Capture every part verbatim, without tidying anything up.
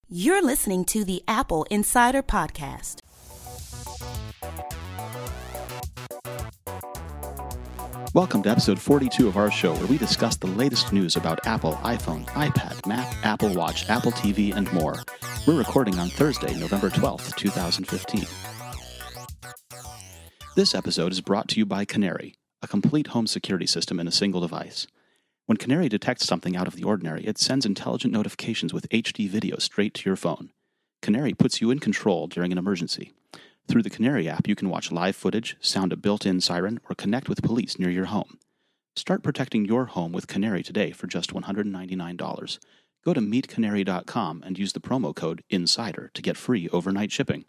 You're listening to the Apple Insider Podcast. Welcome to episode forty-two of our show, where we discuss the latest news about Apple, iPhone, iPad, Mac, Apple Watch, Apple T V, and more. We're recording on Thursday, November twelfth, twenty fifteen. This episode is brought to you by Canary, a complete home security system in a single device. When Canary detects something out of the ordinary, it sends intelligent notifications with H D video straight to your phone. Canary puts you in control during an emergency. Through the Canary app, you can watch live footage, sound a built-in siren, or connect with police near your home. Start protecting your home with Canary today for just one hundred ninety-nine dollars. Go to meet canary dot com and use the promo code INSIDER to get free overnight shipping.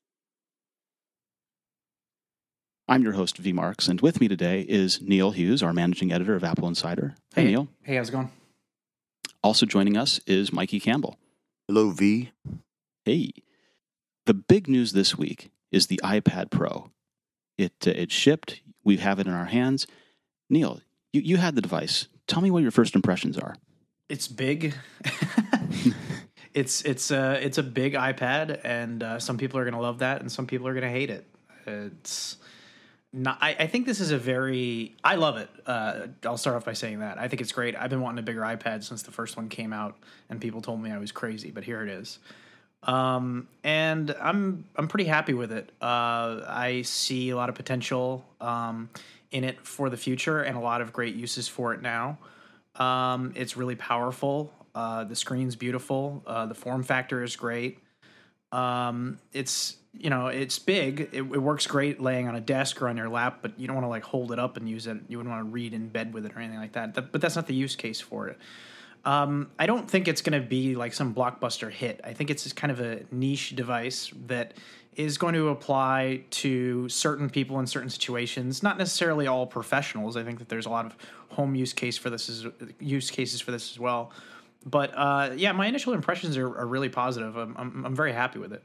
I'm your host, V. Marks, and with me today is Neil Hughes, our managing editor of Apple Insider. Hey, hey Neil. Hey, how's it going? Also joining us is Mikey Campbell. Hello, V. Hey. The big news this week is the iPad Pro. It uh, it shipped. We have it in our hands. Neil, you, you had the device. Tell me what your first impressions are. It's big. it's it's uh it's a big iPad, and uh, some people are going to love that, and some people are going to hate it. It's not. I, I think this is a very. I love it. Uh, I'll start off by saying that I think it's great. I've been wanting a bigger iPad since the first one came out, and people told me I was crazy, but here it is. Um, and I'm I'm pretty happy with it. Uh, I see a lot of potential um, in it for the future, and a lot of great uses for it now. Um, it's really powerful. Uh, the screen's beautiful. Uh, the form factor is great. Um, it's, you know, it's big. It, it works great laying on a desk or on your lap, but you don't want to like hold it up and use it. You wouldn't want to read in bed with it or anything like that. that but that's not the use case for it. Um, I don't think it's going to be like some blockbuster hit. I think it's just kind of a niche device that is going to apply to certain people in certain situations, not necessarily all professionals. I think that there's a lot of home use case for this as, use cases for this as well. But uh, yeah, my initial impressions are, are really positive. I'm, I'm I'm very happy with it.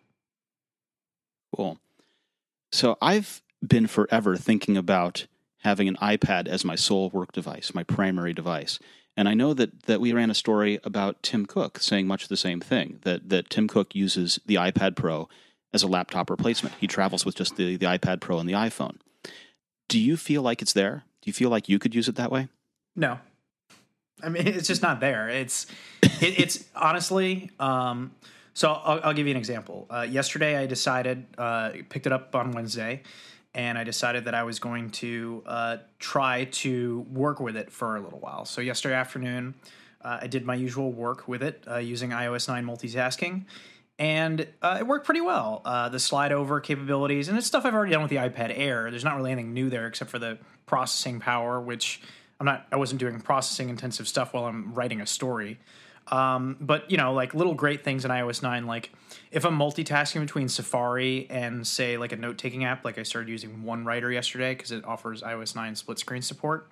Cool. So I've been forever thinking about having an iPad as my sole work device, my primary device. And I know that, that we ran a story about Tim Cook saying much the same thing, that, that Tim Cook uses the iPad Pro as a laptop replacement. He travels with just the, the iPad Pro and the iPhone. Do you feel like it's there? Do you feel like you could use it that way? No. I mean, it's just not there. It's, it, it's honestly, um, so I'll, I'll give you an example. Uh, yesterday I decided, uh, picked it up on Wednesday, and I decided that I was going to uh, try to work with it for a little while. So yesterday afternoon, uh, I did my usual work with it uh, using i O S nine multitasking, and uh, it worked pretty well. Uh, the slide over capabilities, and it's stuff I've already done with the iPad Air. There's not really anything new there except for the processing power, which I'm not. I wasn't doing processing intensive stuff while I'm writing a story. Um, but, you know, like little great things in i O S nine, like if I'm multitasking between Safari and, say, like a note-taking app, like I started using OneWriter yesterday because it offers i O S nine split-screen support.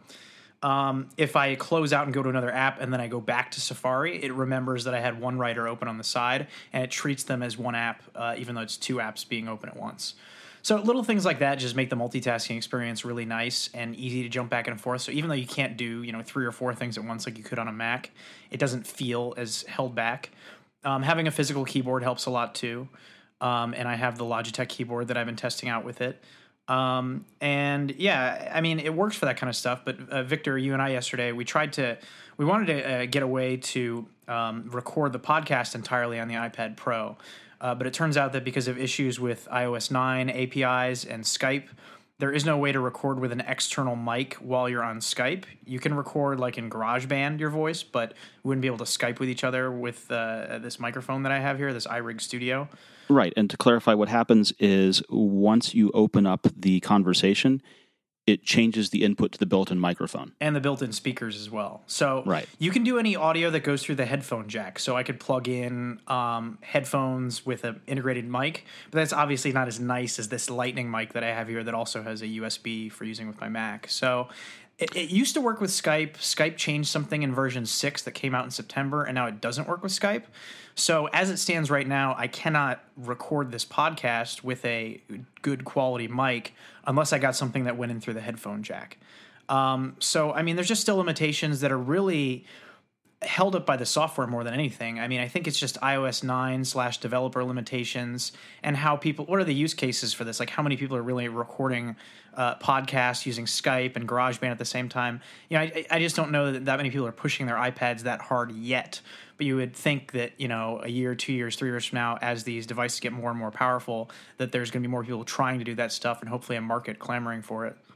Um, if I close out and go to another app and then I go back to Safari, it remembers that I had OneWriter open on the side, and it treats them as one app, uh, even though it's two apps being open at once. So little things like that just make the multitasking experience really nice and easy to jump back and forth. So even though you can't do, you know, three or four things at once like you could on a Mac, it doesn't feel as held back. Um, having a physical keyboard helps a lot too. Um, and I have the Logitech keyboard that I've been testing out with it. Um, and yeah, I mean, it works for that kind of stuff. But uh, Victor, you and I yesterday, we tried to, we wanted to uh, get a way to um, record the podcast entirely on the iPad Pro. Uh, but it turns out that because of issues with i O S nine A P Is and Skype, there is no way to record with an external mic while you're on Skype. You can record like in GarageBand your voice, but we wouldn't be able to Skype with each other with uh, this microphone that I have here, this iRig Studio. Right. And to clarify, what happens is once you open up the conversation, it changes the input to the built-in microphone. And the built-in speakers as well. So right. You can do any audio that goes through the headphone jack. So I could plug in um, headphones with an integrated mic, but that's obviously not as nice as this Lightning mic that I have here that also has a U S B for using with my Mac. So it, it used to work with Skype. Skype changed something in version six that came out in September, and now it doesn't work with Skype. So as it stands right now, I cannot record this podcast with a good quality mic unless I got something that went in through the headphone jack. Um, so, I mean, there's just still limitations that are really held up by the software more than anything. I mean, I think it's just iOS nine slash developer limitations and how people, what are the use cases for this? Like how many people are really recording uh, podcasts using Skype and GarageBand at the same time? You know, I, I just don't know that that many people are pushing their iPads that hard yet. But you would think that, you know, a year, two years, three years from now, as these devices get more and more powerful, that there's going to be more people trying to do that stuff and hopefully a market clamoring for it.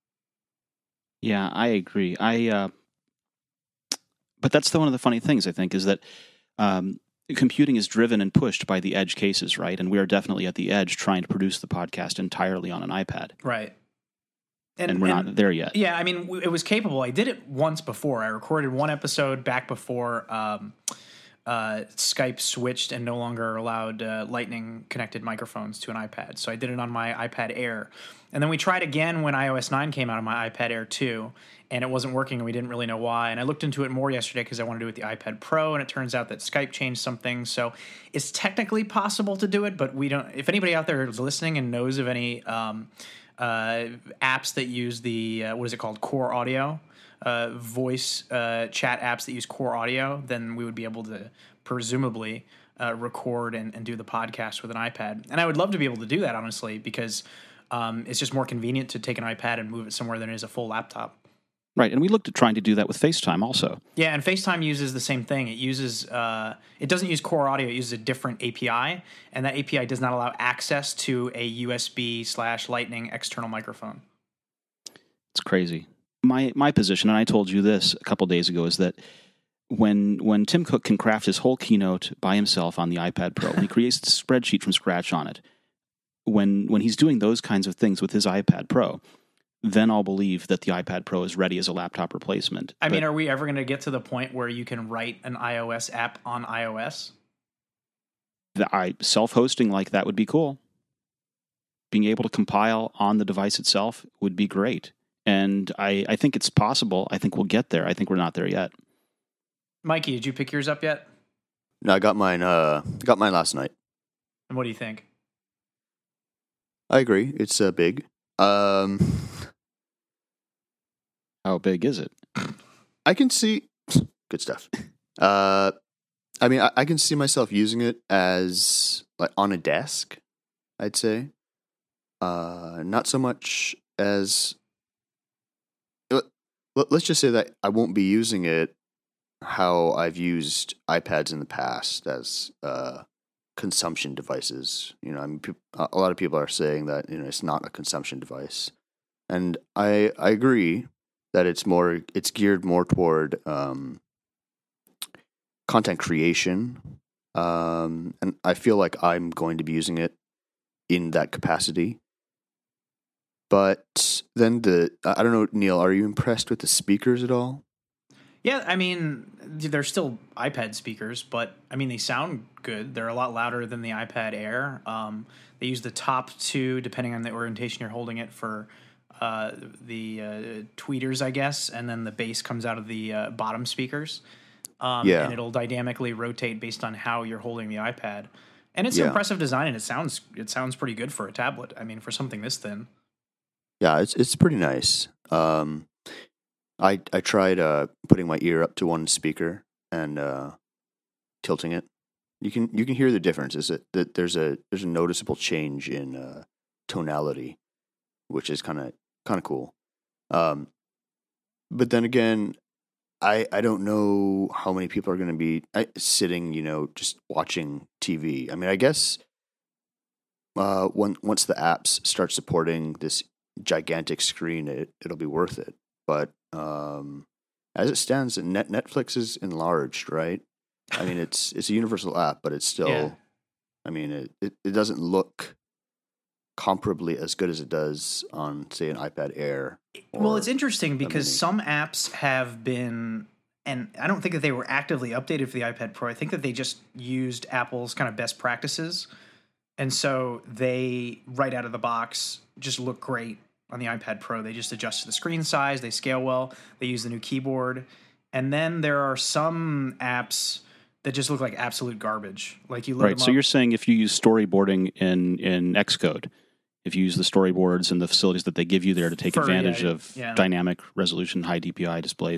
Yeah, I agree. I, uh, but that's the, one of the funny things, I think, is that um, computing is driven and pushed by the edge cases, right? And we are definitely at the edge trying to produce the podcast entirely on an iPad. Right. And, and we're and, not there yet. Yeah, I mean, it was capable. I did it once before. I recorded one episode back before um, uh, Skype switched and no longer allowed uh, Lightning-connected microphones to an iPad. So I did it on my iPad Air. And then we tried again when i O S nine came out on my iPad Air two, and it wasn't working, and we didn't really know why. And I looked into it more yesterday because I wanted to do it with the iPad Pro, and it turns out that Skype changed something. So it's technically possible to do it, but we don't. If anybody out there is listening and knows of any um, uh, apps that use the uh, what is it called, Core Audio, uh, voice uh, chat apps that use Core Audio, then we would be able to presumably uh, record and, and do the podcast with an iPad. And I would love to be able to do that, honestly, because um, it's just more convenient to take an iPad and move it somewhere than it is a full laptop. Right, and we looked at trying to do that with FaceTime also. Yeah, and FaceTime uses the same thing. It uses, uh, it doesn't use Core Audio. It uses a different A P I, and that A P I does not allow access to a U S B slash Lightning external microphone. It's crazy. My my position, and I told you this a couple days ago, is that when when Tim Cook can craft his whole keynote by himself on the iPad Pro, he creates a spreadsheet from scratch on it. When when he's doing those kinds of things with his iPad Pro, then I'll believe that the iPad Pro is ready as a laptop replacement. I but, mean, are we ever going to get to the point where you can write an iOS app on iOS? The, I, self-hosting like that would be cool. Being able to compile on the device itself would be great. And I, I think it's possible. I think we'll get there. I think we're not there yet. Mikey, did you pick yours up yet? No, I got mine. Uh, got mine last night. And what do you think? I agree. It's uh, big. Um... How big is it? I can see good stuff. Uh, I mean, I, I can see myself using it as like on a desk, I'd say. Uh, not so much as. Let's just say that I won't be using it how I've used iPads in the past as uh, consumption devices. You know, I mean, a lot of people are saying that you know it's not a consumption device, and I I agree. That it's more, it's geared more toward um, content creation, um, and I feel like I'm going to be using it in that capacity. But then the, I don't know, Neil, are you impressed with the speakers at all? Yeah, I mean, they're still iPad speakers, but I mean, they sound good. They're a lot louder than the iPad Air. Um, they use the top two, depending on the orientation you're holding it, for Uh, the uh, tweeters, I guess, and then the bass comes out of the uh, bottom speakers. Um, yeah. And it'll dynamically rotate based on how you're holding the iPad. And it's yeah. an impressive design, and it sounds it sounds pretty good for a tablet. I mean, for something this thin. Yeah, it's it's pretty nice. Um, I I tried uh, putting my ear up to one speaker and uh, tilting it. You can you can hear the difference. Is it that there's a there's a noticeable change in uh, tonality, which is kind of kind of cool. Um, but then again, I I don't know how many people are going to be sitting, you know, just watching T V. I mean, I guess uh, when, once the apps start supporting this gigantic screen, it, it'll be worth it. But um, as it stands, Net Netflix is enlarged, right? I mean, it's it's a universal app, but it's still, yeah. I mean, it, it, it doesn't look comparably as good as it does on, say, an iPad Air. Well, it's interesting because some apps have been, and I don't think that they were actively updated for the iPad Pro. I think that they just used Apple's kind of best practices. And so they, right out of the box, just look great on the iPad Pro. They just adjusted the screen size. They scale well. They use the new keyboard. And then there are some apps that just look like absolute garbage. Like you load right. them So up. You're saying if you use storyboarding in, in Xcode, if you use the storyboards and the facilities that they give you there to take For, advantage yeah, of yeah. dynamic resolution, high D P I displays,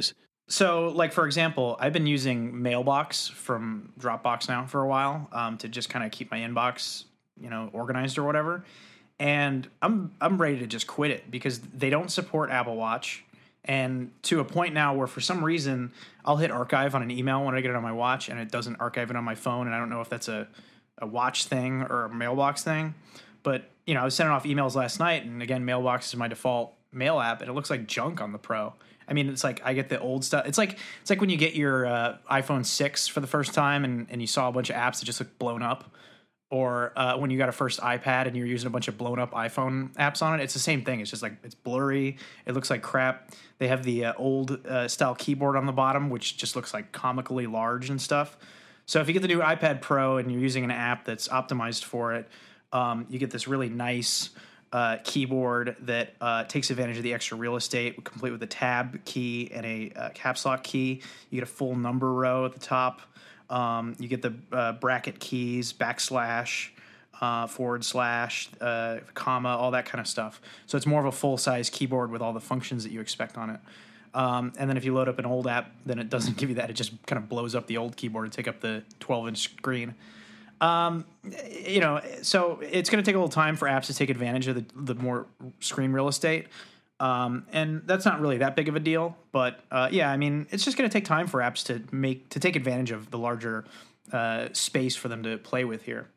So, like, for example, I've been using Mailbox from Dropbox now for a while um, to just kind of keep my inbox, you know, organized or whatever. And I'm I'm ready to just quit it because they don't support Apple Watch. And to a point now where for some reason I'll hit archive on an email when I get it on my watch and it doesn't archive it on my phone. And I don't know if that's a, a watch thing or a Mailbox thing. But, you know, I was sending off emails last night. And again, Mailbox is my default mail app. And it looks like junk on the Pro. I mean, it's like I get the old stuff. It's like it's like when you get your uh, iPhone six for the first time and, and you saw a bunch of apps that just look blown up. Or uh, when you got a first iPad and you're using a bunch of blown up iPhone apps on it. It's the same thing. It's just like it's blurry. It looks like crap. They have the uh, old uh, style keyboard on the bottom, which just looks like comically large and stuff. So if you get the new iPad Pro and you're using an app that's optimized for it, um, you get this really nice Uh, keyboard that uh, takes advantage of the extra real estate, complete with a tab key and a uh, caps lock key. You get a full number row at the top. Um, you get the uh, bracket keys, backslash, uh, forward slash, uh, comma, all that kind of stuff. So it's more of a full-size keyboard with all the functions that you expect on it. Um, and then if you load up an old app, then it doesn't give you that. It just kind of blows up the old keyboard to take up the twelve-inch screen. Um, you know, so it's going to take a little time for apps to take advantage of the, the more screen real estate. Um, and that's not really that big of a deal, but, uh, yeah, I mean, it's just going to take time for apps to make, to take advantage of the larger, uh, space for them to play with here.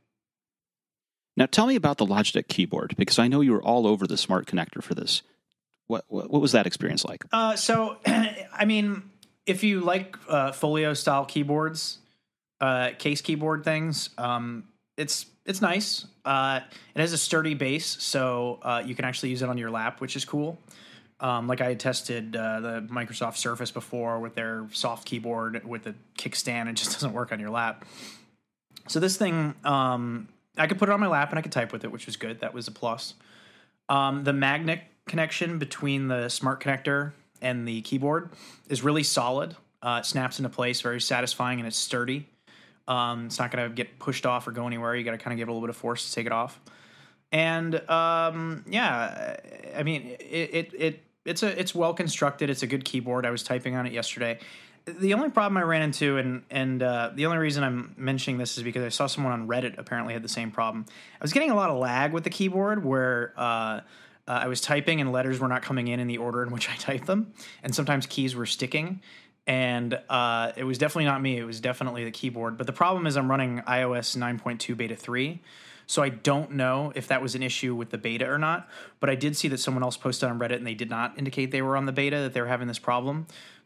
Now tell me about the Logitech keyboard, because I know you were all over the smart connector for this. What, what, what was that experience like? Uh, so, I mean, if you like, uh, folio style keyboards, Uh, case keyboard things. Um, it's it's nice. Uh, it has a sturdy base, so uh, you can actually use it on your lap, which is cool. Um, like I had tested uh, the Microsoft Surface before with their soft keyboard with the kickstand. It just doesn't work on your lap. So this thing, um, I could put it on my lap and I could type with it, which was good. That was a plus. Um, the magnet connection between the smart connector and the keyboard is really solid. Uh, it snaps into place, very satisfying, and it's sturdy. Um, it's not going to get pushed off or go anywhere. You got to kind of give it a little bit of force to take it off. And um, yeah, I mean, it, it it it's a it's well constructed. It's a good keyboard. I was typing on it yesterday. The only problem I ran into, and and uh, the only reason I'm mentioning this is because I saw someone on Reddit apparently had the same problem. I was getting a lot of lag with the keyboard where uh, uh, I was typing and letters were not coming in in the order in which I typed them, and sometimes keys were sticking. And uh, it was definitely not me. It was definitely the keyboard. But the problem is I'm running i O S nine point two beta three. So I don't know if that was an issue with the beta or not. But I did see that someone else posted on Reddit and they did not indicate they were on the beta, that they were having this problem.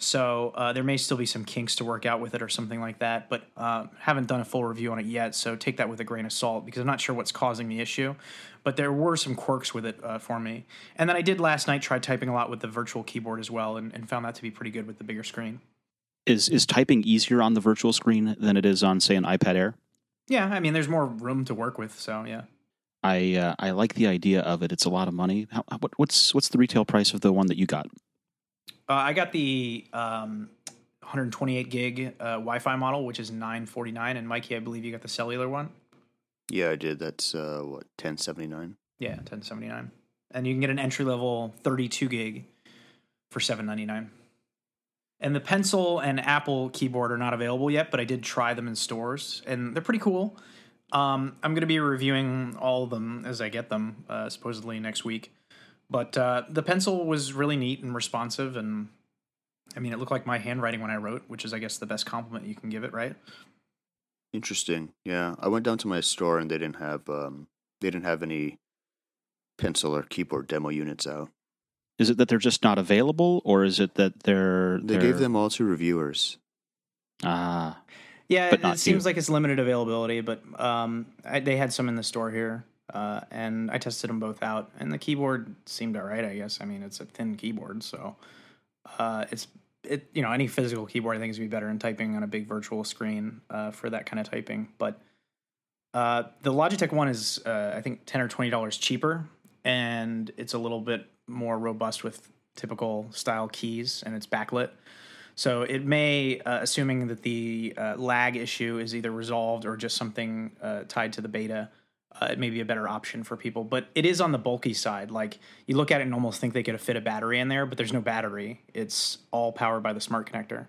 So uh, there may still be some kinks to work out with it or something like that. But uh, haven't done a full review on it yet. So take that with a grain of salt because I'm not sure what's causing the issue. But there were some quirks with it uh, for me. And then I did last night try typing a lot with the virtual keyboard as well and, and found that to be pretty good with the bigger screen. Is is typing easier on the virtual screen than it is on, say, an iPad Air? Yeah, I mean, there's more room to work with, so yeah. I uh, I like the idea of it. It's a lot of money. How, what, what's what's the retail price of the one that you got? Uh, I got the um, one twenty-eight gig uh, Wi-Fi model, which is nine forty-nine, and Mikey, I believe you got the cellular one. Yeah, I did. That's uh, what ten seventy-nine. Yeah, ten seventy-nine, and you can get an entry level thirty-two gig for seven ninety-nine. And the Pencil and Apple keyboard are not available yet, but I did try them in stores, and they're pretty cool. Um, I'm going to be reviewing all of them as I get them, uh, supposedly next week. But uh, the Pencil was really neat and responsive, and I mean, it looked like my handwriting when I wrote, which is, I guess, the best compliment you can give it, right? Interesting. Yeah, I went down to my store and they didn't have um, they didn't have any Pencil or keyboard demo units out. Is it that they're just not available, or is it that they're... They they're... gave them all to reviewers. Ah. Yeah, but it, not it seems you. like it's limited availability, but um, I, they had some in the store here, uh, and I tested them both out, and the keyboard seemed all right, I guess. I mean, it's a thin keyboard, so uh, it's, it you know, any physical keyboard I think is going to be better than typing on a big virtual screen uh, for that kind of typing. But uh, the Logitech one is, uh, I think, ten or twenty dollars cheaper, and it's a little bit more robust with typical style keys, and it's backlit. So it may, uh, assuming that the uh, lag issue is either resolved or just something uh, tied to the beta, uh, it may be a better option for people. But it is on the bulky side. Like, you look at it and almost think they could have fit a battery in there, but there's no battery. It's all powered by the smart connector.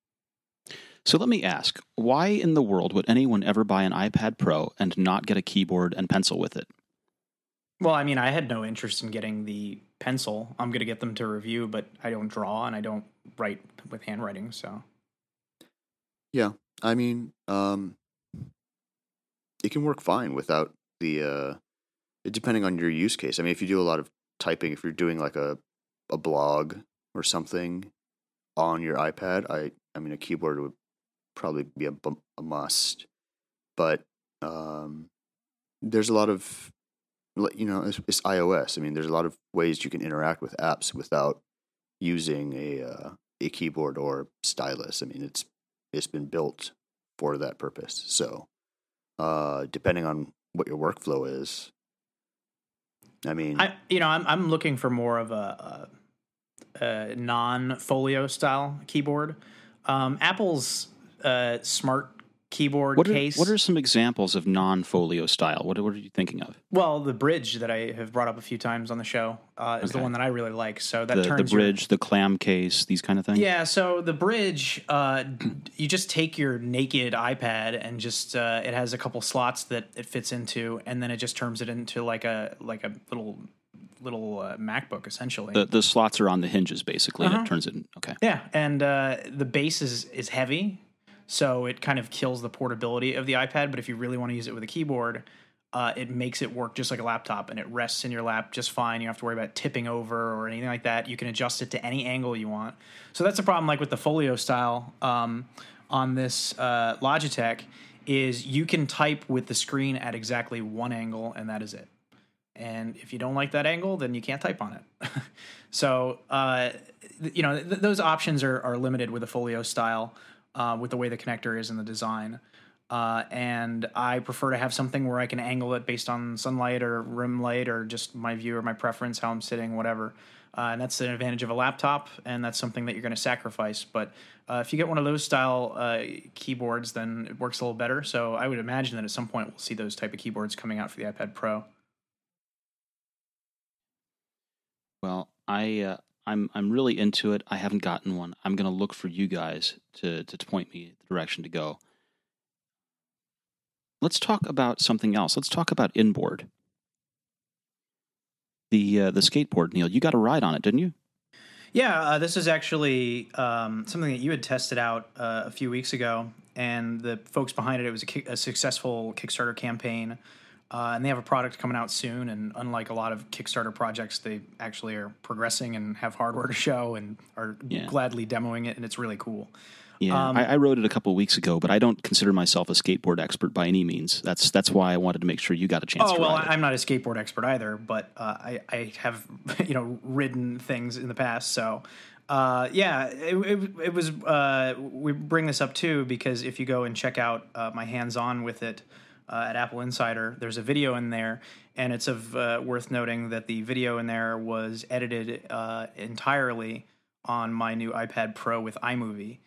So let me ask, why in the world would anyone ever buy an iPad Pro and not get a keyboard and pencil with it? Well, I mean, I had no interest in getting the pencil. I'm going to get them to review, but I don't draw and I don't write with handwriting, so. Yeah, I mean, um, it can work fine without the, uh, depending on your use case. I mean, if you do a lot of typing, if you're doing like a, a blog or something on your iPad, I, I mean, a keyboard would probably be a, a must. But um, there's a lot of, you know, it's, it's iOS. I mean, there's a lot of ways you can interact with apps without using a uh, a keyboard or stylus. I mean, it's it's been built for that purpose. So, uh, depending on what your workflow is, I mean, I you know, I'm I'm looking for more of a, a, a non-folio style keyboard. Um, Apple's uh, smart keyboard what are, case. What are some examples of non-folio style? What, what are you thinking of? Well, the bridge that I have brought up a few times on the show uh, is Okay. the one that I really like. So that The, turns the your- bridge, the clam case, these kind of things? Yeah, so the bridge, uh, you just take your naked iPad and just uh, it has a couple slots that it fits into, and then it just turns it into like a like a little little uh, MacBook essentially. The, the slots are on the hinges, basically, and Uh-huh. it turns it in. Okay. Yeah, and uh, the base is is heavy, so it kind of kills the portability of the iPad. But if you really want to use it with a keyboard, uh, it makes it work just like a laptop, and it rests in your lap just fine. You don't have to worry about tipping over or anything like that. You can adjust it to any angle you want. So that's the problem, like with the folio style um, on this uh, Logitech, is you can type with the screen at exactly one angle, and that is it. And if you don't like that angle, then you can't type on it. so, uh, th- you know, th- those options are, are limited with a folio style, uh, with the way the connector is in the design. Uh, and I prefer to have something where I can angle it based on sunlight or rim light or just my view or my preference, how I'm sitting, whatever. Uh, and that's an advantage of a laptop, and that's something that you're going to sacrifice. But uh, if you get one of those style uh, keyboards, then it works a little better. So I would imagine that at some point we'll see those type of keyboards coming out for the iPad Pro. Well, I uh, I'm I'm really into it. I haven't gotten one. I'm going to look for you guys to to point me the direction to go. Let's talk about something else. Let's talk about inboard. The uh, the skateboard, Neil. You got a ride on it, didn't you? Yeah, uh, this is actually um, something that you had tested out uh, a few weeks ago, and the folks behind it, it was a, ki- a successful Kickstarter campaign. Uh, and they have a product coming out soon, and unlike a lot of Kickstarter projects, they actually are progressing and have hardware to show and are Yeah. gladly demoing it, and it's really cool. Yeah, Um, I, I rode it a couple of weeks ago, but I don't consider myself a skateboard expert by any means. That's that's why I wanted to make sure you got a chance Oh to well, ride it. I'm not a skateboard expert either, but uh, I, I have you know ridden things in the past. So uh, yeah, it, it, it was. Uh, we bring this up too because if you go and check out uh, my hands-on with it uh, at Apple Insider, there's a video in there, and it's of uh, worth noting that the video in there was edited uh, entirely on my new iPad Pro with iMovie.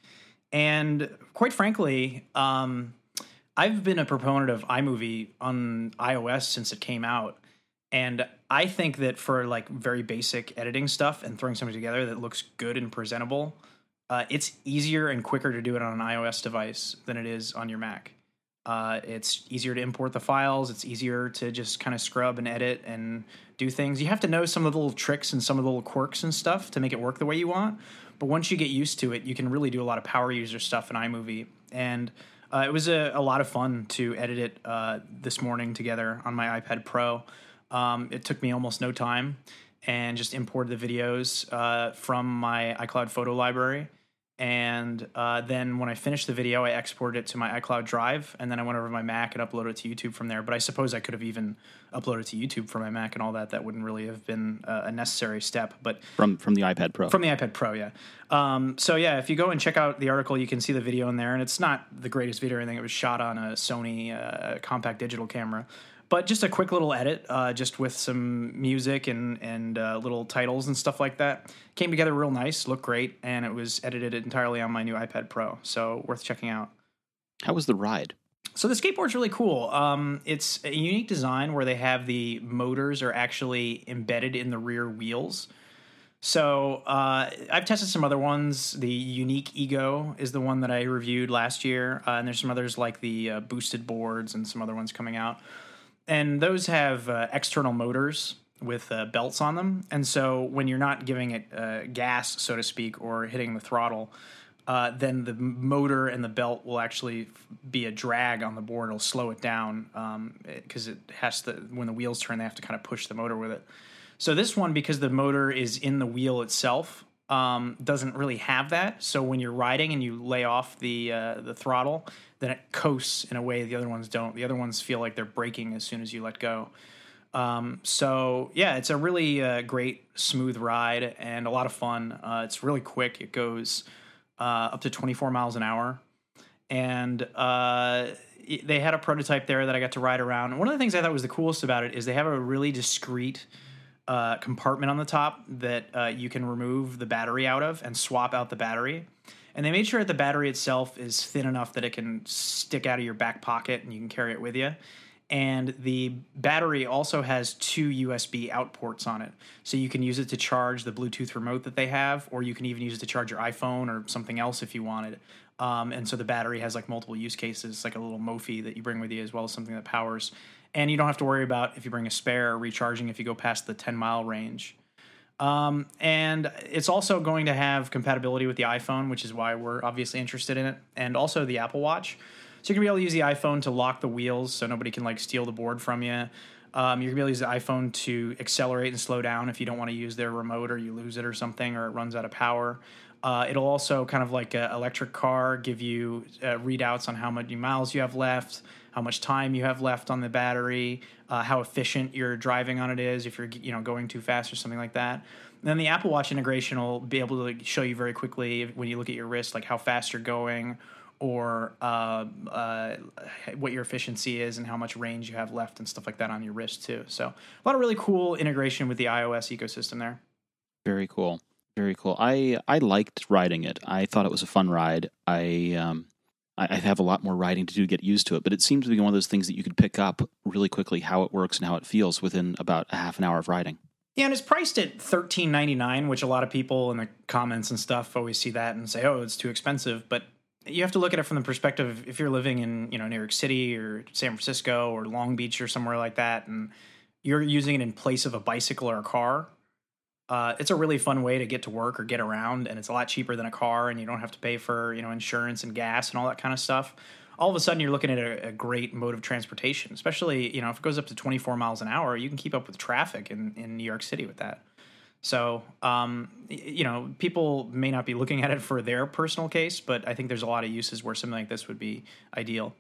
And quite frankly, um, I've been a proponent of iMovie on iOS since it came out. And I think that for like very basic editing stuff and throwing something together that looks good and presentable, uh, it's easier and quicker to do it on an iOS device than it is on your Mac. Uh, it's easier to import the files. It's easier to just kind of scrub and edit and do things. You have to know some of the little tricks and some of the little quirks and stuff to make it work the way you want. But once you get used to it, you can really do a lot of power user stuff in iMovie. And uh, it was a, a lot of fun to edit it uh, this morning together on my iPad Pro. Um, it took me almost no time and just imported the videos uh, from my iCloud photo library. And uh, then when I finished the video, I exported it to my iCloud Drive, and then I went over to my Mac and uploaded it to YouTube from there. But I suppose I could have even uploaded to YouTube from my Mac and all that. That wouldn't really have been uh, a necessary step. But from from the iPad Pro. From the iPad Pro, yeah. Um, so yeah, if you go and check out the article, you can see the video in there, and it's not the greatest video or anything. It was shot on a Sony uh, compact digital camera. But just a quick little edit, uh, just with some music and and uh, little titles and stuff like that. Came together real nice, looked great, and it was edited entirely on my new iPad Pro. So worth checking out. How was the ride? So the skateboard's really cool. Um, it's a unique design where they have the motors are actually embedded in the rear wheels. So uh, I've tested some other ones. The Unique Ego is the one that I reviewed last year, uh, and there's some others like the uh, Boosted boards and some other ones coming out. And those have uh, external motors with uh, belts on them. And so when you're not giving it uh, gas, so to speak, or hitting the throttle, uh, then the motor and the belt will actually be a drag on the board. It'll slow it down because it, it has to, when the wheels turn, they have to kind of push the motor with it. So this one, because the motor is in the wheel itself, um, doesn't really have that. So when you're riding and you lay off the uh, the throttle, then it coasts in a way the other ones don't. The other ones feel like they're braking as soon as you let go. Um, so yeah, it's a really uh, great, smooth ride and a lot of fun. Uh, it's really quick. It goes uh, up to twenty-four miles an hour. And uh, they had a prototype there that I got to ride around. One of the things I thought was the coolest about it is they have a really discreet uh, compartment on the top that uh, you can remove the battery out of and swap out the battery. And they made sure that the battery itself is thin enough that it can stick out of your back pocket and you can carry it with you. And the battery also has two U S B out ports on it. So you can use it to charge the Bluetooth remote that they have, or you can even use it to charge your iPhone or something else if you wanted. Um, and so the battery has like multiple use cases, like a little Mophie that you bring with you, as well as something that powers. And you don't have to worry about, if you bring a spare, recharging if you go past the ten mile range. Um, and it's also going to have compatibility with the iPhone, which is why we're obviously interested in it, and also the Apple Watch. So you're going to be able to use the iPhone to lock the wheels so nobody can like steal the board from you. Um, you're going to be able to use the iPhone to accelerate and slow down if you don't want to use their remote or you lose it or something or it runs out of power. Uh, it'll also, kind of like an electric car, give you uh, readouts on how many miles you have left, how much time you have left on the battery, uh, how efficient your driving on it is, if you're you know going too fast or something like that. And then the Apple Watch integration will be able to like, show you very quickly when you look at your wrist, like how fast you're going, or uh, uh, what your efficiency is and how much range you have left and stuff like that on your wrist too. So a lot of really cool integration with the iOS ecosystem there. Very cool. Very cool. I, I liked riding it. I thought it was a fun ride. I um I, I have a lot more riding to do to get used to it, but it seemed to be one of those things that you could pick up really quickly how it works and how it feels within about a half an hour of riding. Yeah, and it's priced at thirteen ninety-nine, which a lot of people in the comments and stuff always see that and say, oh, it's too expensive. But you have to look at it from the perspective of if you're living in, you know, New York City or San Francisco or Long Beach or somewhere like that, and you're using it in place of a bicycle or a car, uh, it's a really fun way to get to work or get around, and it's a lot cheaper than a car, and you don't have to pay for, you know, insurance and gas and all that kind of stuff. All of a sudden, you're looking at a, a great mode of transportation, especially, you know, if it goes up to twenty-four miles an hour, you can keep up with traffic in, in New York City with that. So, um, you know, people may not be looking at it for their personal case, but I think there's a lot of uses where something like this would be ideal.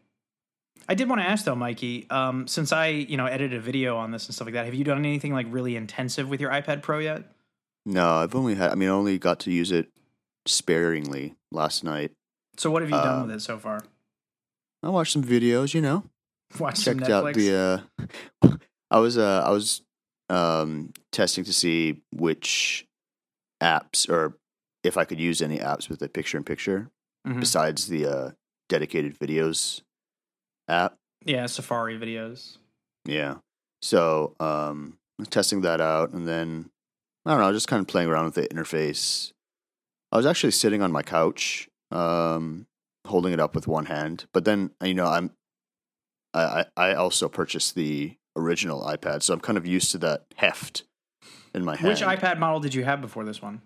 I did want to ask though, Mikey, um, since I, you know, edited a video on this and stuff like that, have you done anything like really intensive with your iPad Pro yet? No, I've only had, I mean, I only got to use it sparingly last night. So what have you done uh, with it so far? I watched some videos, you know. Watched some Checked Netflix? out the, uh, I was, uh, I was, um, testing to see which apps or if I could use any apps with a picture-in-picture Mhm. besides the uh, dedicated videos app. Yeah, Safari videos. Yeah. So um, testing that out, and then I don't know, just kind of playing around with the interface. I was actually sitting on my couch, um, holding it up with one hand, but then you know I'm I I also purchased the original iPad, so I'm kind of used to that heft in my hand. Which iPad model did you have before this one?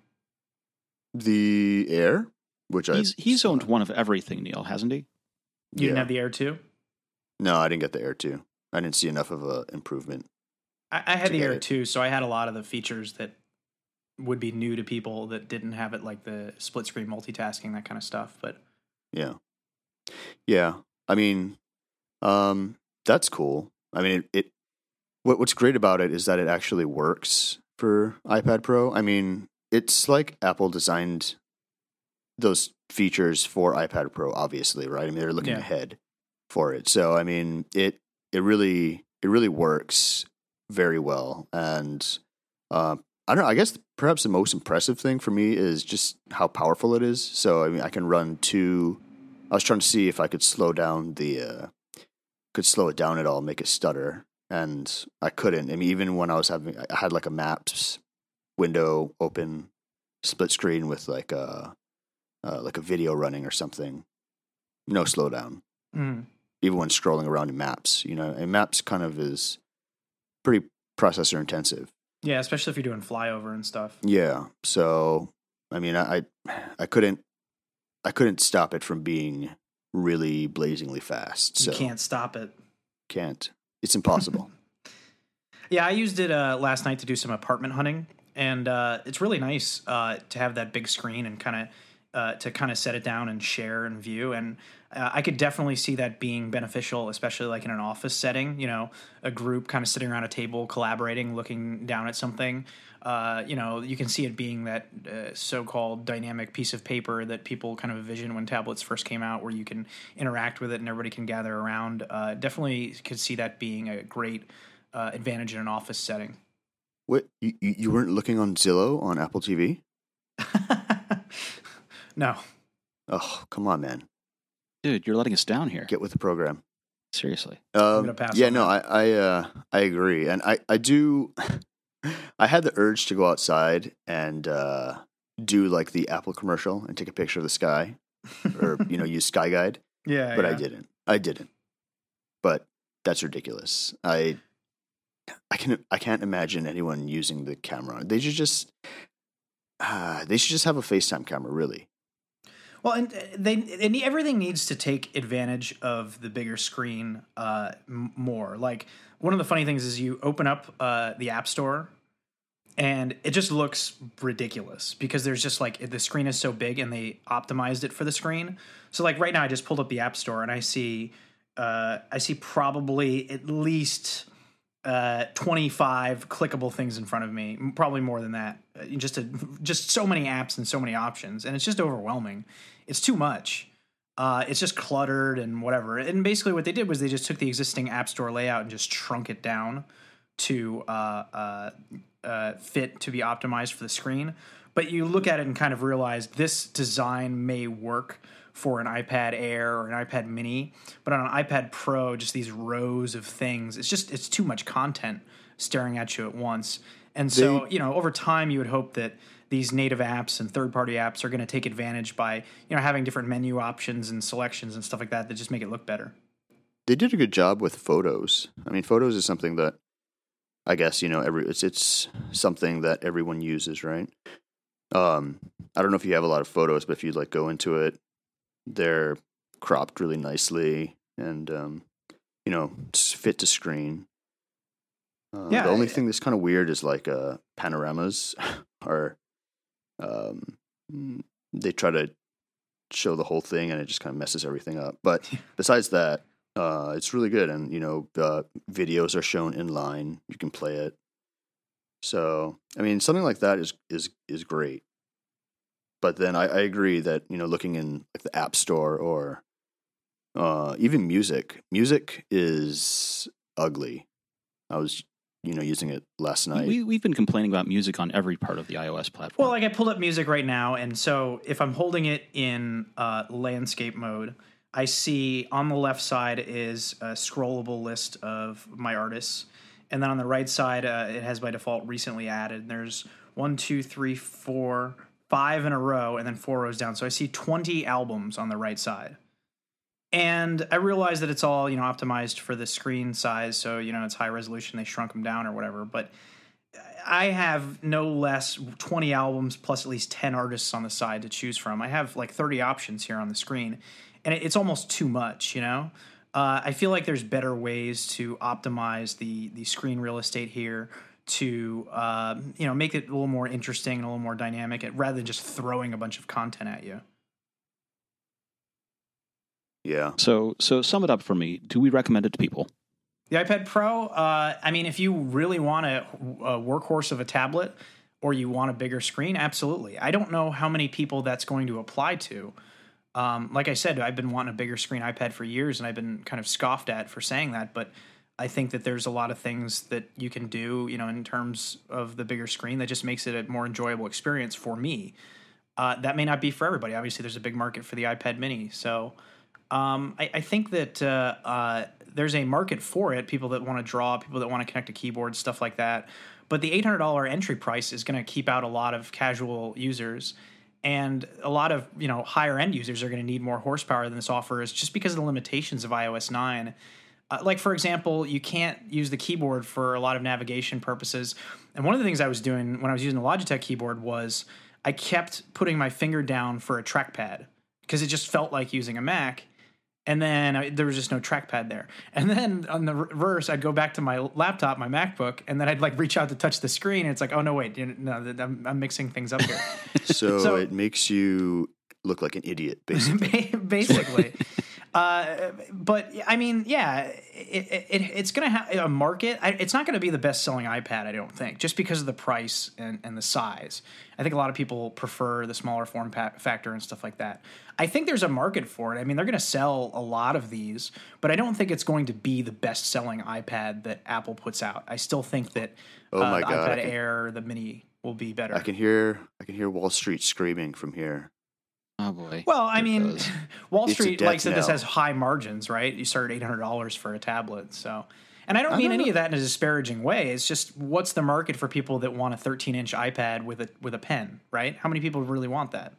The Air, which I He's he's owned one of everything, Neil, hasn't he? You yeah. didn't have the Air two? No, I didn't get the Air two. I didn't see enough of a improvement. I, I had to the get Air it. two, so I had a lot of the features that would be new to people that didn't have it, like the split screen multitasking, that kind of stuff. But Yeah, yeah. I mean, um, that's cool. I mean, it, it. What What's great about it is that it actually works for iPad Pro. I mean, it's like Apple designed those features for iPad Pro, obviously, right? I mean, they're looking Yeah. ahead for it. So, I mean, it it really it really works very well. And uh, I don't know. I guess perhaps the most impressive thing for me is just how powerful it is. So, I mean, I can run two. I was trying to see if I could slow down the uh, could slow it down at all, make it stutter, and I couldn't. I mean, even when I was having, I had like a Maps window open, split screen with like a uh, like a video running or something. No slowdown. Mm. Even when scrolling around in Maps, you know, and Maps kind of is pretty processor intensive. Yeah, especially if you're doing flyover and stuff. Yeah. So, I mean, I, I couldn't, I couldn't stop it from being really blazingly fast. So You can't stop it. Can't. It's impossible. Yeah, I used it uh, last night to do some apartment hunting, and uh, it's really nice uh, to have that big screen and kind of uh, to kind of set it down and share and view. And uh, I could definitely see that being beneficial, especially like in an office setting. You know, a group kind of sitting around a table, collaborating, looking down at something. Uh, you know, you can see it being that uh, so-called dynamic piece of paper that people kind of envisioned when tablets first came out, where you can interact with it and everybody can gather around. Uh, definitely could see that being a great uh, advantage in an office setting. What, you, you weren't looking on Zillow on Apple T V? No. Oh, come on, man. Dude, you're letting us down here. Get with the program. Seriously. Um, gonna pass yeah, on no, I, that. I, uh, I agree. And I, I do, I had the urge to go outside and, uh, do like the Apple commercial and take a picture of the sky or, you know, use Sky Guide, Yeah, but yeah. I didn't. I didn't. But that's ridiculous. I, I can, I can't imagine anyone using the camera. They should just, uh, they should just have a FaceTime camera, really. Well, and they and everything needs to take advantage of the bigger screen uh, m- more. Like, one of the funny things is you open up uh, the App Store, and it just looks ridiculous because there's just like the screen is so big and they optimized it for the screen. So like right now, I just pulled up the App Store and I see uh, I see probably at least uh, twenty-five clickable things in front of me, m- probably more than that. Uh, Just a, just so many apps and so many options, and it's just overwhelming. It's too much. Uh, it's just cluttered and whatever. And basically, what they did was they just took the existing App Store layout and just shrunk it down to uh, uh, uh, fit to be optimized for the screen. But you look at it and kind of realize this design may work for an iPad Air or an iPad Mini, but on an iPad Pro, just these rows of things, it's just it's too much content staring at you at once. And so, They- you know, over time, you would hope that these native apps and third-party apps are going to take advantage by, you know, having different menu options and selections and stuff like that that just make it look better. They did a good job with photos. I mean, photos is something that I guess, you know, every it's it's something that everyone uses, right? Um, I don't know if you have a lot of photos, but if you like go into it, they're cropped really nicely and um, you know, s- fit to screen. Uh, Yeah, the only I- thing that's kind of weird is like uh, panoramas are um, mm, they try to show the whole thing and it just kind of messes everything up. But besides that, uh, it's really good. And, you know, uh, videos are shown in line. You can play it. So, I mean, something like that is, is, is great. But then I, I agree that, you know, looking in like the App Store or uh, even music, music is ugly. I was, you know, using it last night. We, we've been complaining about music on every part of the iOS platform. Well, like I pulled up music right now, and so if I'm holding it in uh, landscape mode, I see on the left side is a scrollable list of my artists, and then on the right side, uh, it has by default recently added. And there's one, two, three, four, five in a row, and then four rows down. So I see twenty albums on the right side. And I realize that it's all, you know, optimized for the screen size. So, you know, it's high resolution. They shrunk them down or whatever. But I have no less twenty albums plus at least ten artists on the side to choose from. I have like thirty options here on the screen. And it's almost too much, you know? Uh, I feel like there's better ways to optimize the, the screen real estate here to, uh, you know, make it a little more interesting and a little more dynamic rather than just throwing a bunch of content at you. Yeah. so, so sum it up for me. Do we recommend it to people? The iPad Pro, uh, I mean, if you really want a, a workhorse of a tablet or you want a bigger screen, absolutely. I don't know how many people that's going to apply to. Um, like I said, I've been wanting a bigger screen iPad for years, and I've been kind of scoffed at for saying that. But I think that there's a lot of things that you can do, you know, in terms of the bigger screen that just makes it a more enjoyable experience for me. Uh, that may not be for everybody. Obviously, there's a big market for the iPad Mini, so. Um, I, I think that uh, uh, there's a market for it. People that want to draw, people that want to connect a keyboard, stuff like that. But the eight hundred dollars entry price is going to keep out a lot of casual users. And a lot of, you know, higher end users are going to need more horsepower than this offers just because of the limitations of i O S nine. Uh, like, for example, you can't use the keyboard for a lot of navigation purposes. And one of the things I was doing when I was using the Logitech keyboard was I kept putting my finger down for a trackpad because it just felt like using a Mac. And then I, there was just no trackpad there. And then on the reverse, I'd go back to my laptop, my MacBook, and then I'd like reach out to touch the screen. And it's like, oh no, wait, you know, no, I'm, I'm mixing things up here. So, So- it makes you look like an idiot, basically. Basically. uh, but I mean, yeah, it, it, it's going to have a market. I, it's not going to be the best selling iPad, I don't think, just because of the price and, and the size. I think a lot of people prefer the smaller form pa- factor and stuff like that. I think there's a market for it. I mean, they're going to sell a lot of these, but I don't think it's going to be the best selling iPad that Apple puts out. I still think that Oh uh, my the God, iPad I can- Air, the Mini will be better. I can hear I can hear Wall Street screaming from here. Oh boy. Well, I Here it mean, goes. Wall It's a Street death likes that this knell. has high margins, right? You start at eight hundred dollars for a tablet. So, and I don't I mean don't any know. of that in a disparaging way. It's just what's the market for people that want a thirteen inch iPad with a with a pen, right? How many people really want that?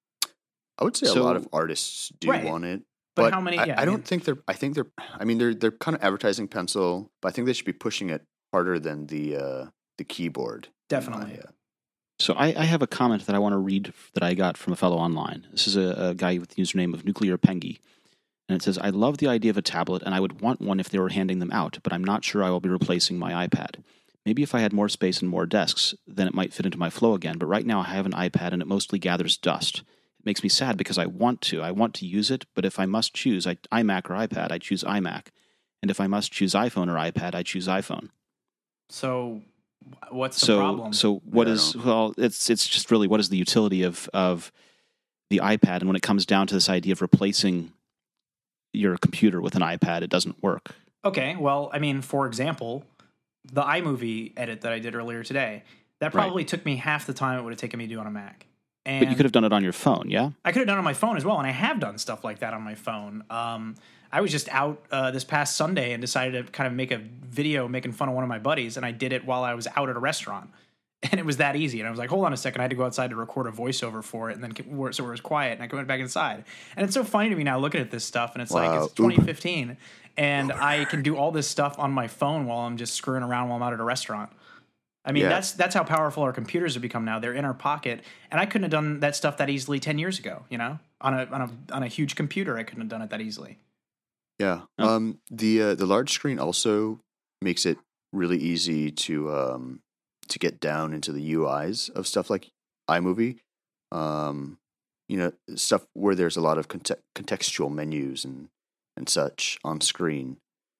I would say So- a lot of artists do Right. want it. But But how many- I, yeah, I I don't mean- think they're. I think they're. I mean, they're they're kind of advertising pencil, but I think they should be pushing it harder than the uh, the keyboard. in my, Definitely. uh, So I, I have a comment that I want to read that I got from a fellow online. This is a, a guy with the username of Nuclear Pengy. And it says, I love the idea of a tablet, and I would want one if they were handing them out, but I'm not sure I will be replacing my iPad. Maybe if I had more space and more desks, then it might fit into my flow again, but right now I have an iPad and it mostly gathers dust. It makes me sad because I want to. I want to use it, but if I must choose I, iMac or iPad, I choose iMac. And if I must choose iPhone or iPad, I choose iPhone. So, what's the so, problem? So what Yeah, I is don't- well? It's it's just really what is the utility of of the iPad? And when it comes down to this idea of replacing your computer with an iPad, it doesn't work. Okay, well, I mean, for example, the iMovie edit that I did earlier today, that Right. probably took me half the time it would have taken me to do on a Mac. And But you could have done it on your phone, yeah. I could have done it on my phone as well, and I have done stuff like that on my phone. Um, I was just out uh, this past Sunday and decided to kind of make a video making fun of one of my buddies, and I did it while I was out at a restaurant. And it was that easy. And I was like, hold on a second. I had to go outside to record a voiceover for it, and then so it was quiet, and I went back inside. And it's so funny to me now looking at this stuff, and it's Wow. like, it's twenty fifteen, and I can do all this stuff on my phone while I'm just screwing around while I'm out at a restaurant. I mean, Yeah. that's that's how powerful our computers have become now. They're in our pocket, and I couldn't have done that stuff that easily ten years ago. You know, on a on a on a huge computer, I couldn't have done it that easily. Yeah. Oh. Um. The uh, the large screen also makes it really easy to um to get down into the U Is of stuff like iMovie. Um. You know, stuff where there's a lot of conte- contextual menus and and such on screen,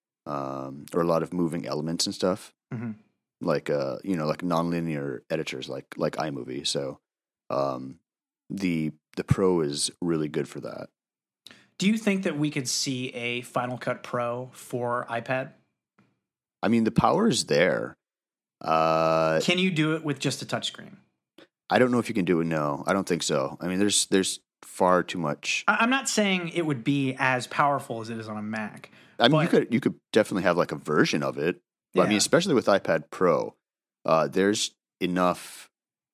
um, or a lot of moving elements and stuff. Mhm. Like uh, you know, like nonlinear editors, like like iMovie. So, um, the the Pro is really good for that. Do you think that we could see a Final Cut Pro for iPad? I mean, the power is there. Uh, Can you do it with just a touchscreen? I don't know if you can do it. No, I don't think so. I mean, there's there's far too much. I- I'm not saying it would be as powerful as it is on a Mac. I mean, you but- could you could definitely have like a version of it. But I mean, Yeah. especially with iPad Pro, uh, there's enough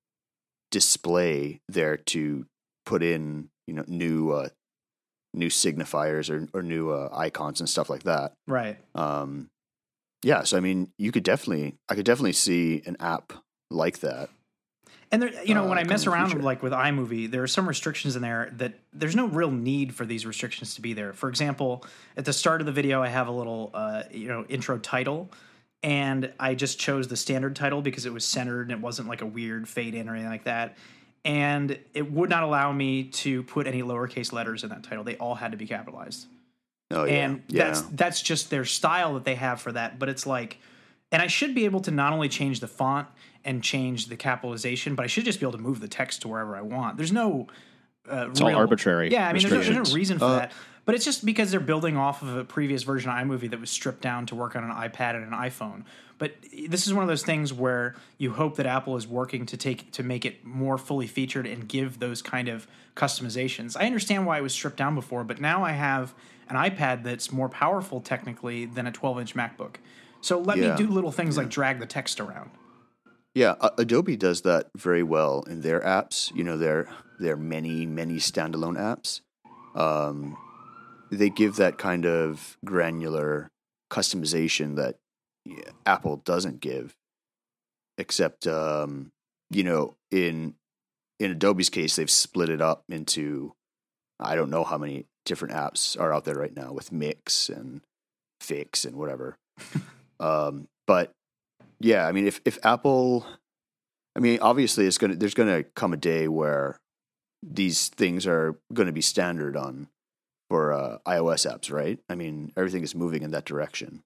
display there to put in, you know, new uh, new signifiers or or new uh, icons and stuff like that. Right. Um, yeah, so I mean, you could definitely, I could definitely see an app like that. And there, you know, uh, when I come mess in the around future. like with iMovie, there are some restrictions in there that there's no real need for these restrictions to be there. For example, at the start of the video, I have a little, uh, you know, intro title, and I just chose the standard title because it was centered and it wasn't like a weird fade in or anything like that. And it would not allow me to put any lowercase letters in that title. They all had to be capitalized. Oh yeah, And yeah. that's that's just their style that they have for that. But it's like, and I should be able to not only change the font and change the capitalization, but I should just be able to move the text to wherever I want. There's no uh, It's all real- arbitrary Yeah, I mean, there's no, there's restrictions. no reason for Uh, that. But it's just because they're building off of a previous version of iMovie that was stripped down to work on an iPad and an iPhone. But this is one of those things where you hope that Apple is working to take to make it more fully featured and give those kind of customizations. I understand why it was stripped down before, but now I have an iPad that's more powerful technically than a twelve-inch MacBook. So let Yeah. me do little things like drag the text around. Yeah, uh, Adobe does that very well in their apps. You know, their their many many standalone apps. Um, they give that kind of granular customization that yeah, Apple doesn't give. Except, um, you know, in in Adobe's case, they've split it up into I don't know how many different apps are out there right now with Mix and Fix and whatever. um, but yeah, I mean, if, if Apple, I mean, obviously, it's gonna there's gonna come a day where these things are going to be standard on for uh, iOS apps, right? I mean, everything is moving in that direction.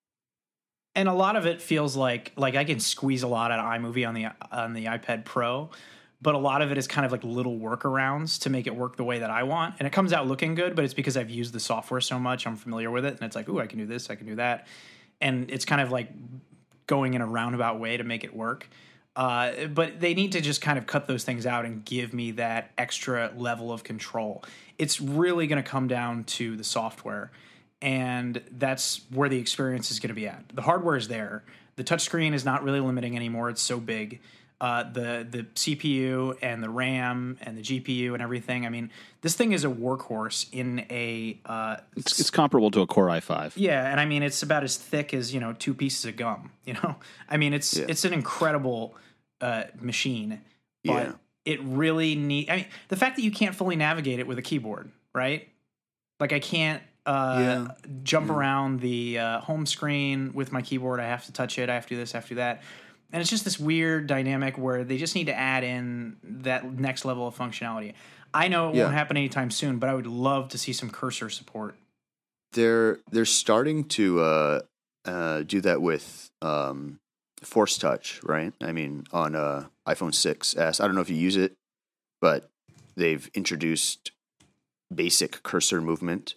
And a lot of it feels like like I can squeeze a lot out of iMovie on the on the iPad Pro, but a lot of it is kind of like little workarounds to make it work the way that I want. And it comes out looking good, but it's because I've used the software so much, I'm familiar with it, and it's like, ooh, I can do this, I can do that. And it's kind of like going in a roundabout way to make it work. Uh, but they need to just kind of cut those things out and give me that extra level of control. It's really going to come down to the software, and that's where the experience is going to be at. The hardware is there. The touchscreen is not really limiting anymore. It's so big. Uh, the the C P U and the RAM and the G P U and everything. I mean, this thing is a workhorse in a. Uh, It's, it's comparable to a Core i five. yeah, and I mean it's about as thick as you know two pieces of gum. You know, I mean it's Yeah. it's an incredible uh, machine, but Yeah. it really need. I mean, the fact that you can't fully navigate it with a keyboard, right? Like I can't uh, Yeah. jump around the uh, home screen with my keyboard. I have to touch it. I have to do this. I have to do that. And it's just this weird dynamic where they just need to add in that next level of functionality. I know it Yeah. won't happen anytime soon, but I would love to see some cursor support. They're they're starting to uh, uh, do that with um, Force Touch, right? I mean, on uh, iPhone six S. I don't know if you use it, but they've introduced basic cursor movement.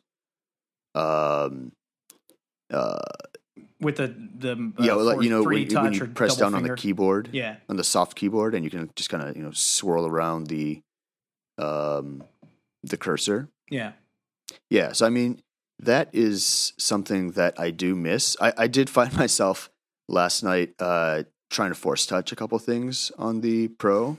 Um, uh, With the the uh, yeah, well, four- you know, three when, touch when you or press double down on finger. the keyboard, Yeah, on the soft keyboard, and you can just kind of you know swirl around the um, the cursor. yeah. Yeah, so I mean, that is something that I do miss. I, I did find myself last night uh, trying to force touch a couple things on the Pro,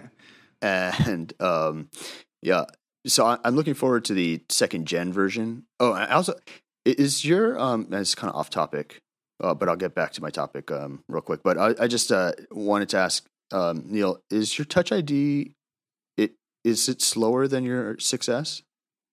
and um, yeah, so I, I'm looking forward to the second gen version. Oh, I also is your um, and it's kind of off topic, uh, but I'll get back to my topic um, real quick. But I, I just uh, wanted to ask um, Neil, is your Touch I D it is it slower than your six S?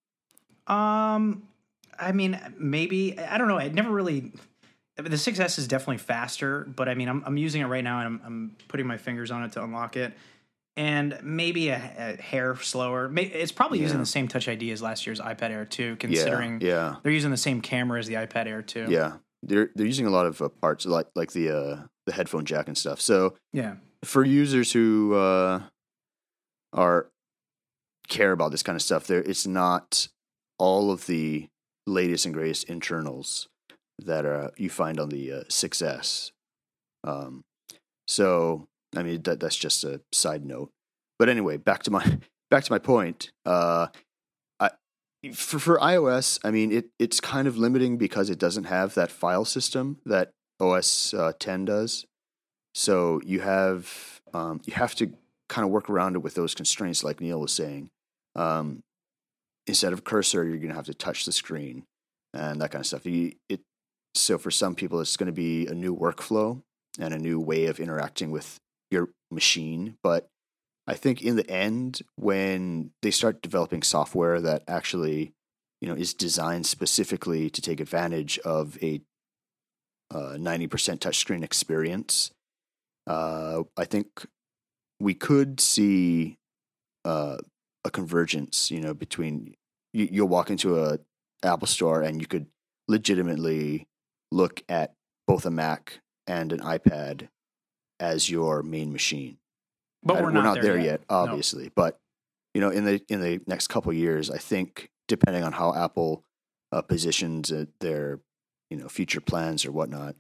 Um, I mean, maybe I don't know. I never really. I mean, the six S is definitely faster, but I mean, I'm I'm using it right now, and I'm I'm putting my fingers on it to unlock it, and maybe a, a hair slower. May- It's probably using Yeah. the same Touch I D as last year's iPad Air two, considering Yeah, yeah. they're using the same camera as the iPad Air two. Yeah, they're they're using a lot of uh, parts like like the uh, the headphone jack and stuff. So yeah. for users who uh, are care about this kind of stuff, there it's not all of the latest and greatest internals that uh, you find on the uh, six S. Um, so I mean that that's just a side note. But anyway, back to my back to my point. Uh, I for for iOS, I mean it it's kind of limiting because it doesn't have that file system that O S uh, ten does. So you have um, you have to kind of work around it with those constraints, like Neil was saying. Um, instead of cursor, you're going to have to touch the screen and that kind of stuff. You, it so for some people, it's going to be a new workflow and a new way of interacting with your machine. But I think in the end, when they start developing software that actually, you know, is designed specifically to take advantage of a uh, ninety percent touchscreen experience, uh, I think we could see uh, a convergence, you know, between you, you'll walk into a Apple store and you could legitimately look at both a Mac and an iPad as your main machine. But I- we're not, there, yet. yet, obviously. No. But you know, in the in the next couple of years, I think depending on how Apple uh, positions uh, their, you know, future plans or whatnot,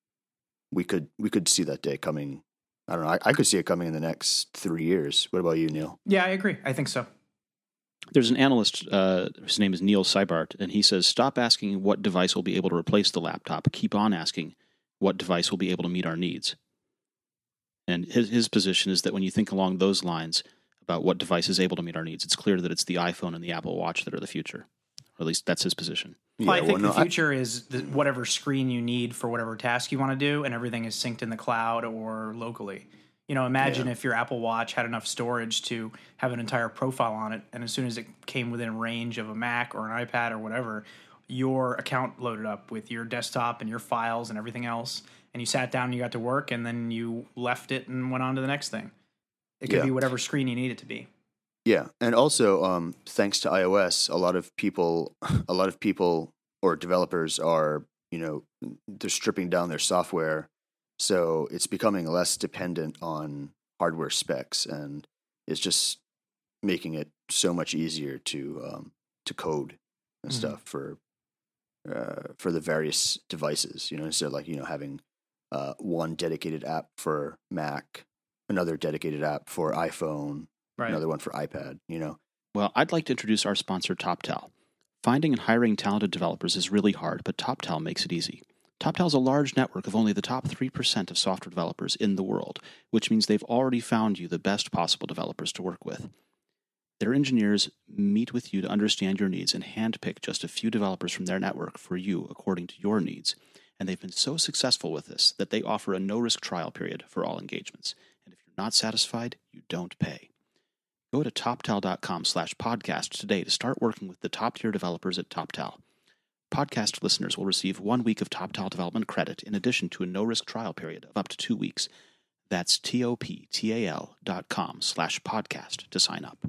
we could we could see that day coming. I don't know. I, I could see it coming in the next three years. What about you, Neil? Yeah, I agree. I think so. There's an analyst, uh, his name is Neil Seibart, and he says, stop asking what device will be able to replace the laptop. Keep on asking what device will be able to meet our needs. And his, his position is that when you think along those lines about what device is able to meet our needs, it's clear that it's the iPhone and the Apple Watch that are the future. Or at least that's his position. Well, I Yeah, think well, the no, I- future is the, whatever screen you need for whatever task you want to do, and everything is synced in the cloud or locally. You know, imagine Yeah. if your Apple Watch had enough storage to have an entire profile on it, and as soon as it came within range of a Mac or an iPad or whatever, your account loaded up with your desktop and your files and everything else, and you sat down and you got to work, and then you left it and went on to the next thing. It could Yeah. be whatever screen you need it to be. Yeah, and also um, thanks to iOS, a lot of people, a lot of people or developers are, you know, they're stripping down their software, so it's becoming less dependent on hardware specs, and it's just making it so much easier to um, to code and Mhm. stuff for uh, for the various devices. You know, instead of like you know having uh, one dedicated app for Mac, another dedicated app for iPhone, Right. another one for iPad. You know. Well, I'd like to introduce our sponsor, TopTal. Finding and hiring talented developers is really hard, but TopTal makes it easy. TopTal is a large network of only the top three percent of software developers in the world, which means they've already found you the best possible developers to work with. Their engineers meet with you to understand your needs and handpick just a few developers from their network for you according to your needs. And they've been so successful with this that they offer a no-risk trial period for all engagements. And if you're not satisfied, you don't pay. Go to toptal.com slash podcast today to start working with the top-tier developers at TopTal. Podcast listeners will receive one week of TopTal development credit in addition to a no-risk trial period of up to two weeks. That's T-O-P-T-A-L dot com slash podcast to sign up.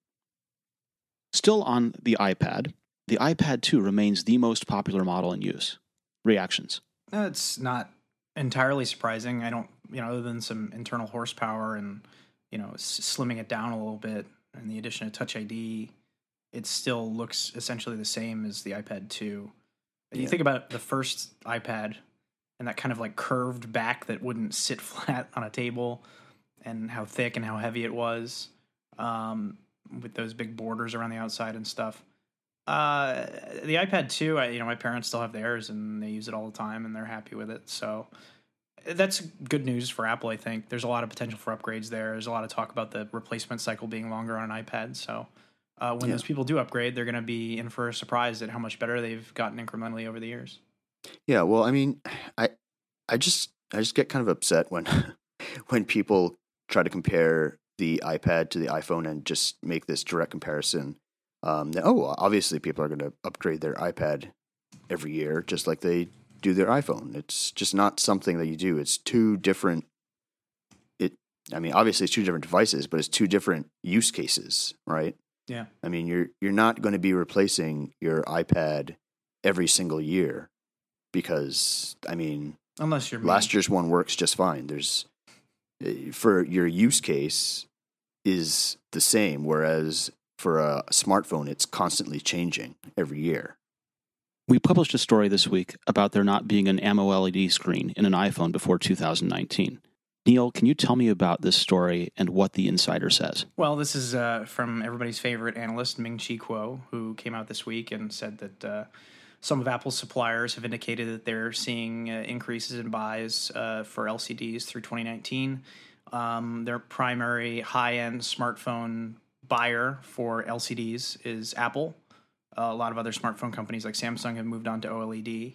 Still on the iPad, the iPad two remains the most popular model in use. Reactions? It's not entirely surprising. I don't, you know, other than some internal horsepower and, you know, s- slimming it down a little bit and the addition of Touch I D, it still looks essentially the same as the iPad two. You Yeah. think about the first iPad and that kind of like curved back that wouldn't sit flat on a table and how thick and how heavy it was, um, with those big borders around the outside and stuff. Uh, the iPad two, I, you know, my parents still have theirs and they use it all the time and they're happy with it. So that's good news for Apple, I think. There's a lot of potential for upgrades there. There's a lot of talk about the replacement cycle being longer on an iPad. So uh, when Yeah. those people do upgrade, they're going to be in for a surprise at how much better they've gotten incrementally over the years. Yeah, well, I mean, I I just I just get kind of upset when when people try to compare the iPad to the iPhone and just make this direct comparison. Um, that, oh, obviously people are going to upgrade their iPad every year, just like they do their iPhone. It's just not something that you do. It's two different. It. I mean, obviously it's two different devices, but it's two different use cases, right? Yeah. I mean, you're you're not going to be replacing your iPad every single year because, I mean, Unless you're last me. year's one works just fine. There's eh, for your use case is the same, whereas for a smartphone, it's constantly changing every year. We published a story this week about there not being an AMOLED screen in an iPhone before two thousand nineteen. Neil, can you tell me about this story and what the insider says? Well, this is uh, from everybody's favorite analyst, Ming-Chi Kuo, who came out this week and said that uh, some of Apple's suppliers have indicated that they're seeing uh, increases in buys uh, for L C Ds through twenty nineteen. Um, their primary high-end smartphone buyer for L C Ds is Apple. Uh, a lot of other smartphone companies like Samsung have moved on to OLED.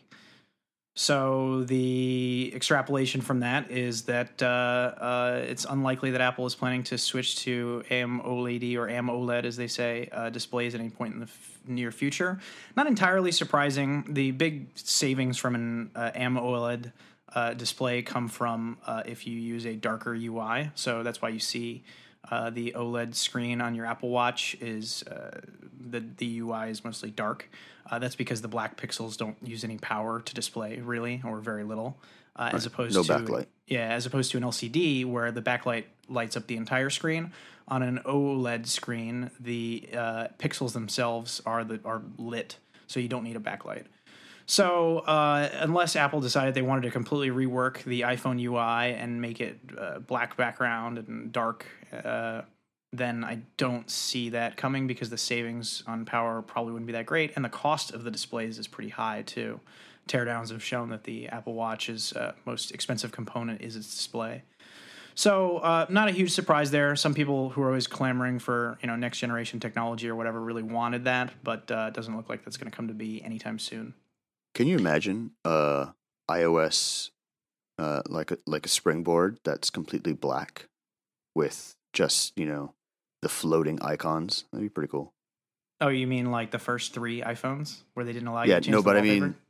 So the extrapolation from that is that uh, uh, it's unlikely that Apple is planning to switch to AMOLED or AMOLED, as they say, uh, displays at any point in the f- near future. Not entirely surprising. The big savings from an uh, AMOLED uh, display come from uh, if you use a darker U I. So that's why you see uh, the OLED screen on your Apple Watch is uh, the the U I is mostly dark. Uh, that's because the black pixels don't use any power to display, really, or very little. uh, as opposed No to backlight. yeah, as opposed to an L C D where the backlight lights up the entire screen. On an OLED screen, the uh, pixels themselves are the are lit, so you don't need a backlight. So uh, unless Apple decided they wanted to completely rework the iPhone U I and make it uh, black background and dark, uh, then I don't see that coming because the savings on power probably wouldn't be that great, and the cost of the displays is pretty high too. Teardowns have shown that the Apple Watch's uh, most expensive component is its display. So uh, not a huge surprise there. Some people who are always clamoring for you know next generation technology or whatever really wanted that, but uh, it doesn't look like that's going to come to be anytime soon. Can you imagine uh, iOS uh, like a, like a springboard that's completely black with just you know the floating icons? That'd be pretty cool. Oh, you mean like the first three iPhones where they didn't allow Yeah, you to change no, the but I wallpaper? mean,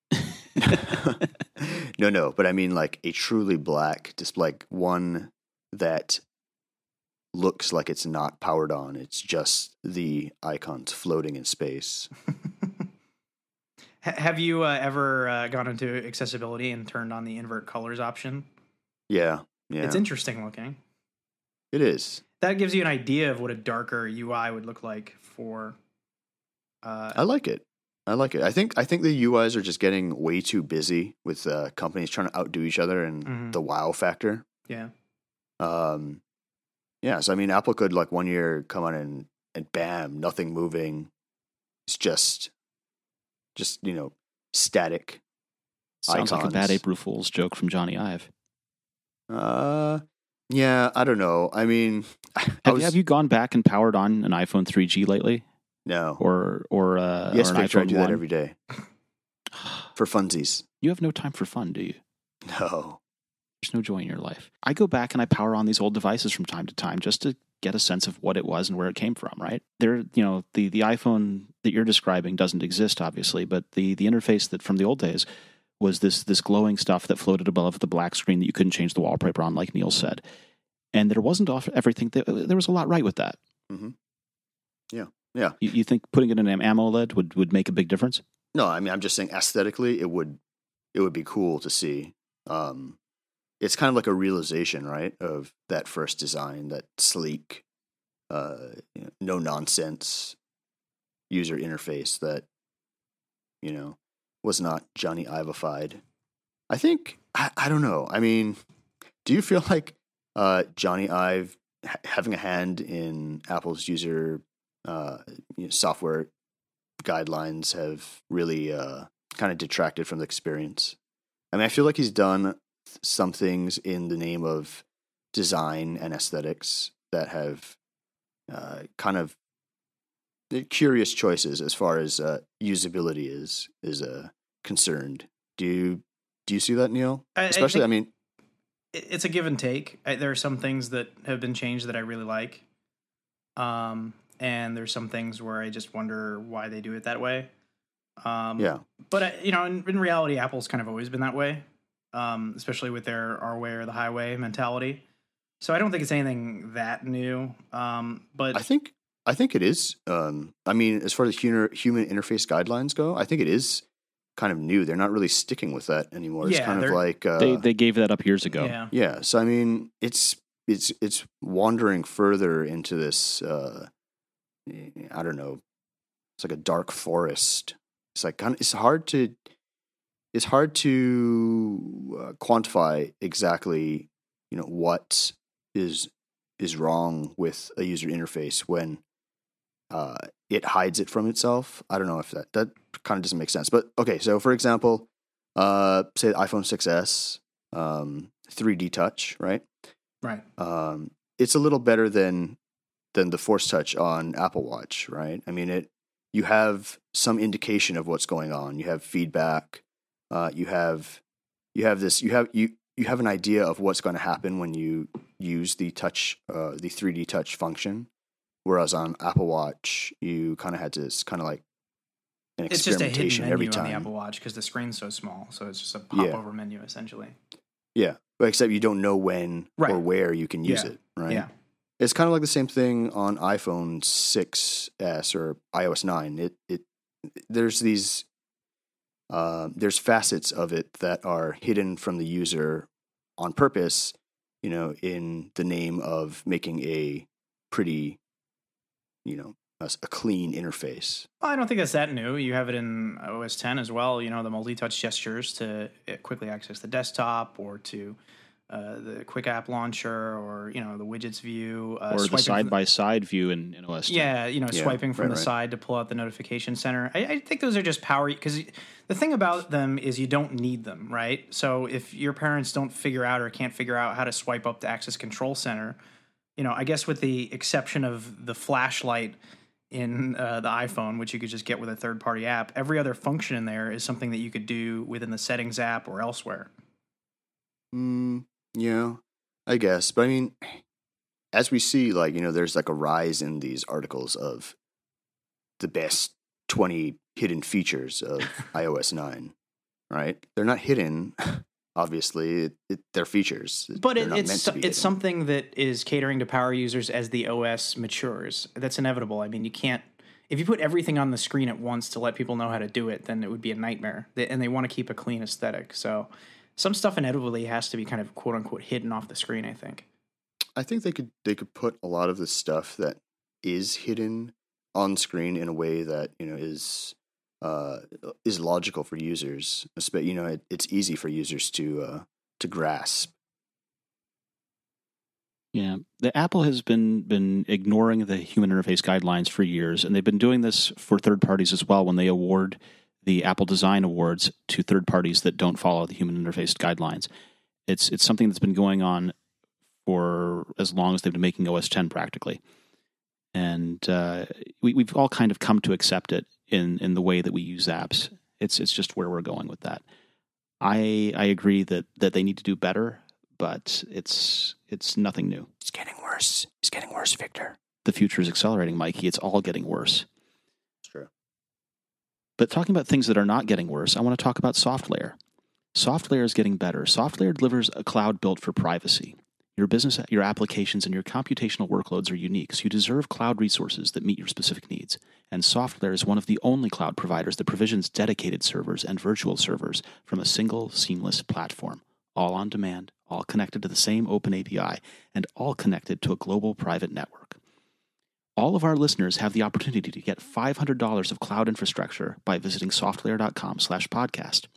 no, no, but I mean like a truly black, just like one that looks like it's not powered on. It's just the icons floating in space. Have you uh, ever uh, gone into accessibility and turned on the invert colors option? Yeah, yeah, It's interesting looking. it is. That gives you an idea of what a darker U I would look like for. Uh, I like it. I like it. I think I think the U Is are just getting way too busy with uh, companies trying to outdo each other and Mhm. the wow factor. yeah. Um, yeah, so I mean, Apple could like one year come on and and bam, nothing moving. It's just, just you know, static. Sounds like a bad icons. April Fool's joke from Johnny Ive. Uh, yeah, I don't know. I mean, I Have, was, you, have you gone back and powered on an iPhone three G lately, no. or or uh, Yes, or an Victor, I iPhone do one? that every day for funsies. You have no time for fun, do you? No. There's no joy in your life. I go back and I power on these old devices from time to time just to get a sense of what it was and where it came from, right? There, you know, the, the iPhone that you're describing doesn't exist, obviously, but the, the interface that from the old days was this this glowing stuff that floated above the black screen that you couldn't change the wallpaper on, like Neil said. And there wasn't off everything. That, there was a lot right with that. Mm-hmm. Yeah, yeah. You, you think putting it in an AMOLED would, would make a big difference? No, I mean, I'm just saying aesthetically, it would it would be cool to see. Um, it's kind of like a realization, right, of that first design, that sleek, uh, you know, no nonsense user interface that you know was not Johnny Ive-ified. I think I, I don't know. I mean, do you feel like uh, Johnny Ive ha- having a hand in Apple's user uh, you know, software guidelines have really uh, kind of detracted from the experience? I mean, I feel like he's done some things in the name of design and aesthetics that have uh, kind of curious choices as far as uh, usability is is uh, concerned. Do you do you see that, Neil? I- I Especially, I, think- mean, It- It's a give and take. I, there are some things that have been changed that I really like. Um, and there's some things where I just wonder why they do it that way. Um, yeah, But, uh, you know, in, in reality, Apple's kind of always been that way, um, especially with their our way or the highway mentality. So I don't think it's anything that new. Um, but I think I think it is. Um, I mean, as far as human human interface guidelines go, I think it is kind of new. They're not really sticking with that anymore. It's Yeah, kind of they're- like uh, They they gave that up years ago. yeah. yeah. So I mean, it's it's it's wandering further into this. Uh, I don't know. It's like a dark forest. It's like kind of, it's hard to it's hard to uh, quantify exactly, you know, what is is wrong with a user interface when uh, it hides it from itself. I don't know if that that kind of doesn't make sense. But okay, so for example, uh, say the iPhone six S, um, three D Touch, right? Right. Um, it's a little better than than the Force Touch on Apple Watch, right? I mean, it you have some indication of what's going on. You have feedback. Uh, you have you have this. You have you you have an idea of what's going to happen when you use the touch, uh, the three D Touch function. Whereas on Apple Watch, you kind of had to kind of like an It's just a hidden experimentation menu every on time. the Apple Watch because the screen's so small. So it's just a pop Yeah. over menu essentially. Yeah, but except you don't know when Right. or where you can use Yeah. it, right? Yeah. It's kind of like the same thing on iPhone six S or iOS nine. It it there's these uh, there's facets of it that are hidden from the user on purpose, you know, in the name of making a pretty, you know, a, a clean interface. Well, I don't think that's that new. You have it in O S ten as well. You know, the multi-touch gestures to quickly access the desktop, or to uh, the quick app launcher, or, you know, the widgets view. Uh, or the side-by-side view in, in O S ten. Yeah, you know, Yeah, swiping from right, the right. side to pull out the notification center. I, I think those are just power, because the thing about them is you don't need them, right? So if your parents don't figure out or can't figure out how to swipe up the access control center, you know, I guess with the exception of the flashlight in uh, the iPhone, which you could just get with a third-party app, every other function in there is something that you could do within the settings app or elsewhere. Mm, yeah, I guess. But I mean, as we see, like, you know, there's like a rise in these articles of the best twenty hidden features of i O S nine, right? They're not hidden. Obviously, it, it, they're features. But They're it, not meant it's to be it's hidden. something that is catering to power users as the O S matures. That's inevitable. I mean, you can't, if you put everything on the screen at once to let people know how to do it, then it would be a nightmare. They, and they want to keep a clean aesthetic. So some stuff inevitably has to be kind of quote unquote hidden off the screen, I think. I think they could they could put a lot of the stuff that is hidden on screen in a way that, you know, is uh, is logical for users. Espe- You know, it, it's easy for users to uh, to grasp. Yeah, the Apple has been been ignoring the human interface guidelines for years, and they've been doing this for third parties as well when they award the Apple Design Awards to third parties that don't follow the human interface guidelines. It's it's something that's been going on for as long as they've been making O S ten practically, and uh, we, we've all kind of come to accept it in in the way that we use apps. It's it's just where we're going with that. I I agree that that they need to do better, but it's it's nothing new. It's getting worse. It's getting worse, Victor. The future is accelerating, Mikey. It's all getting worse. It's true. But talking about things that are not getting worse, I want to talk about SoftLayer. SoftLayer is getting better. SoftLayer delivers a cloud built for privacy. Your business, your applications, and your computational workloads are unique, so you deserve cloud resources that meet your specific needs. And SoftLayer is one of the only cloud providers that provisions dedicated servers and virtual servers from a single, seamless platform, all on demand, all connected to the same open A P I, and all connected to a global private network. All of our listeners have the opportunity to get five hundred dollars of cloud infrastructure by visiting softlayer.com slash podcast.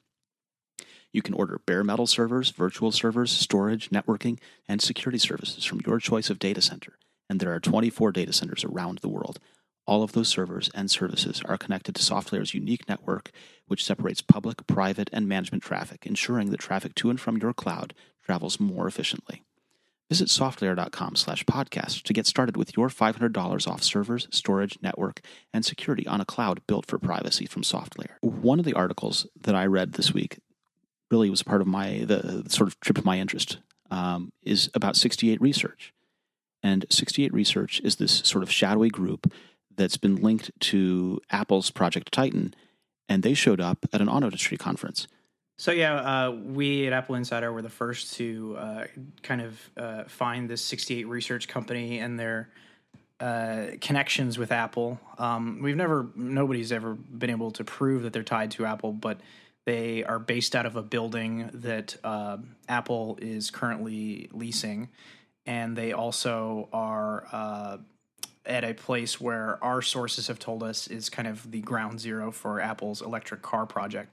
You can order bare metal servers, virtual servers, storage, networking, and security services from your choice of data center. And there are twenty-four data centers around the world. All of those servers and services are connected to SoftLayer's unique network, which separates public, private, and management traffic, ensuring that traffic to and from your cloud travels more efficiently. Visit softlayer.com slash podcast to get started with your five hundred dollars off servers, storage, network, and security on a cloud built for privacy from SoftLayer. One of the articles that I read this week really was part of my, the sort of tripped my interest, um, is about sixty-eight Research. And sixty-eight Research is this sort of shadowy group that's been linked to Apple's Project Titan, and they showed up at an auto industry conference. So yeah, uh, we at Apple Insider were the first to uh, kind of uh, find this sixty-eight Research company and their uh, connections with Apple. Um, we've never, nobody's ever been able to prove that they're tied to Apple, but they are based out of a building that uh, Apple is currently leasing, and they also are uh, at a place where our sources have told us is kind of the ground zero for Apple's electric car project.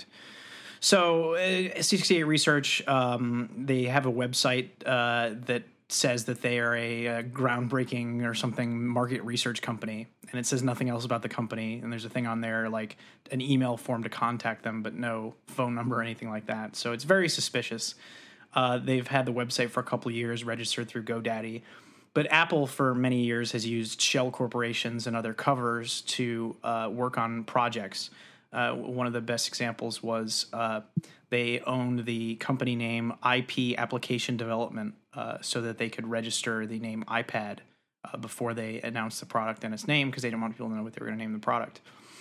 So uh, sixty-eight Research, um, they have a website uh, that says that they are a, a groundbreaking or something market research company, and it says nothing else about the company. And there's a thing on there like an email form to contact them, but no phone number or anything like that. So it's very suspicious. Uh, they've had the website for a couple of years, registered through GoDaddy. But Apple, for many years, has used shell corporations and other covers to uh, work on projects. Uh, one of the best examples was uh, they owned the company name I P Application Development uh, so that they could register the name iPad uh, before they announced the product and its name, because they didn't want people to know what they were going to name the product.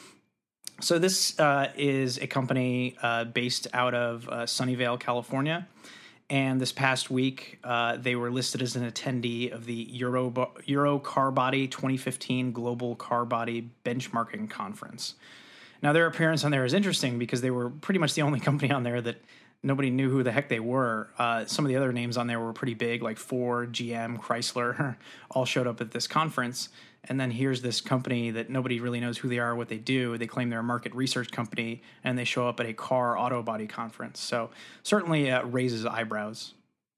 So this uh, is a company uh, based out of uh, Sunnyvale, California. And this past week, uh, they were listed as an attendee of the Euro, Euro Car Body twenty fifteen Global Car Body Benchmarking Conference. Now, their appearance on there is interesting because they were pretty much the only company on there that nobody knew who the heck they were. Uh, some of the other names on there were pretty big, like Ford, G M, Chrysler, all showed up at this conference. And then here's this company that nobody really knows who they are, what they do. They claim they're a market research company, and they show up at a car auto body conference. So certainly uh, raises eyebrows.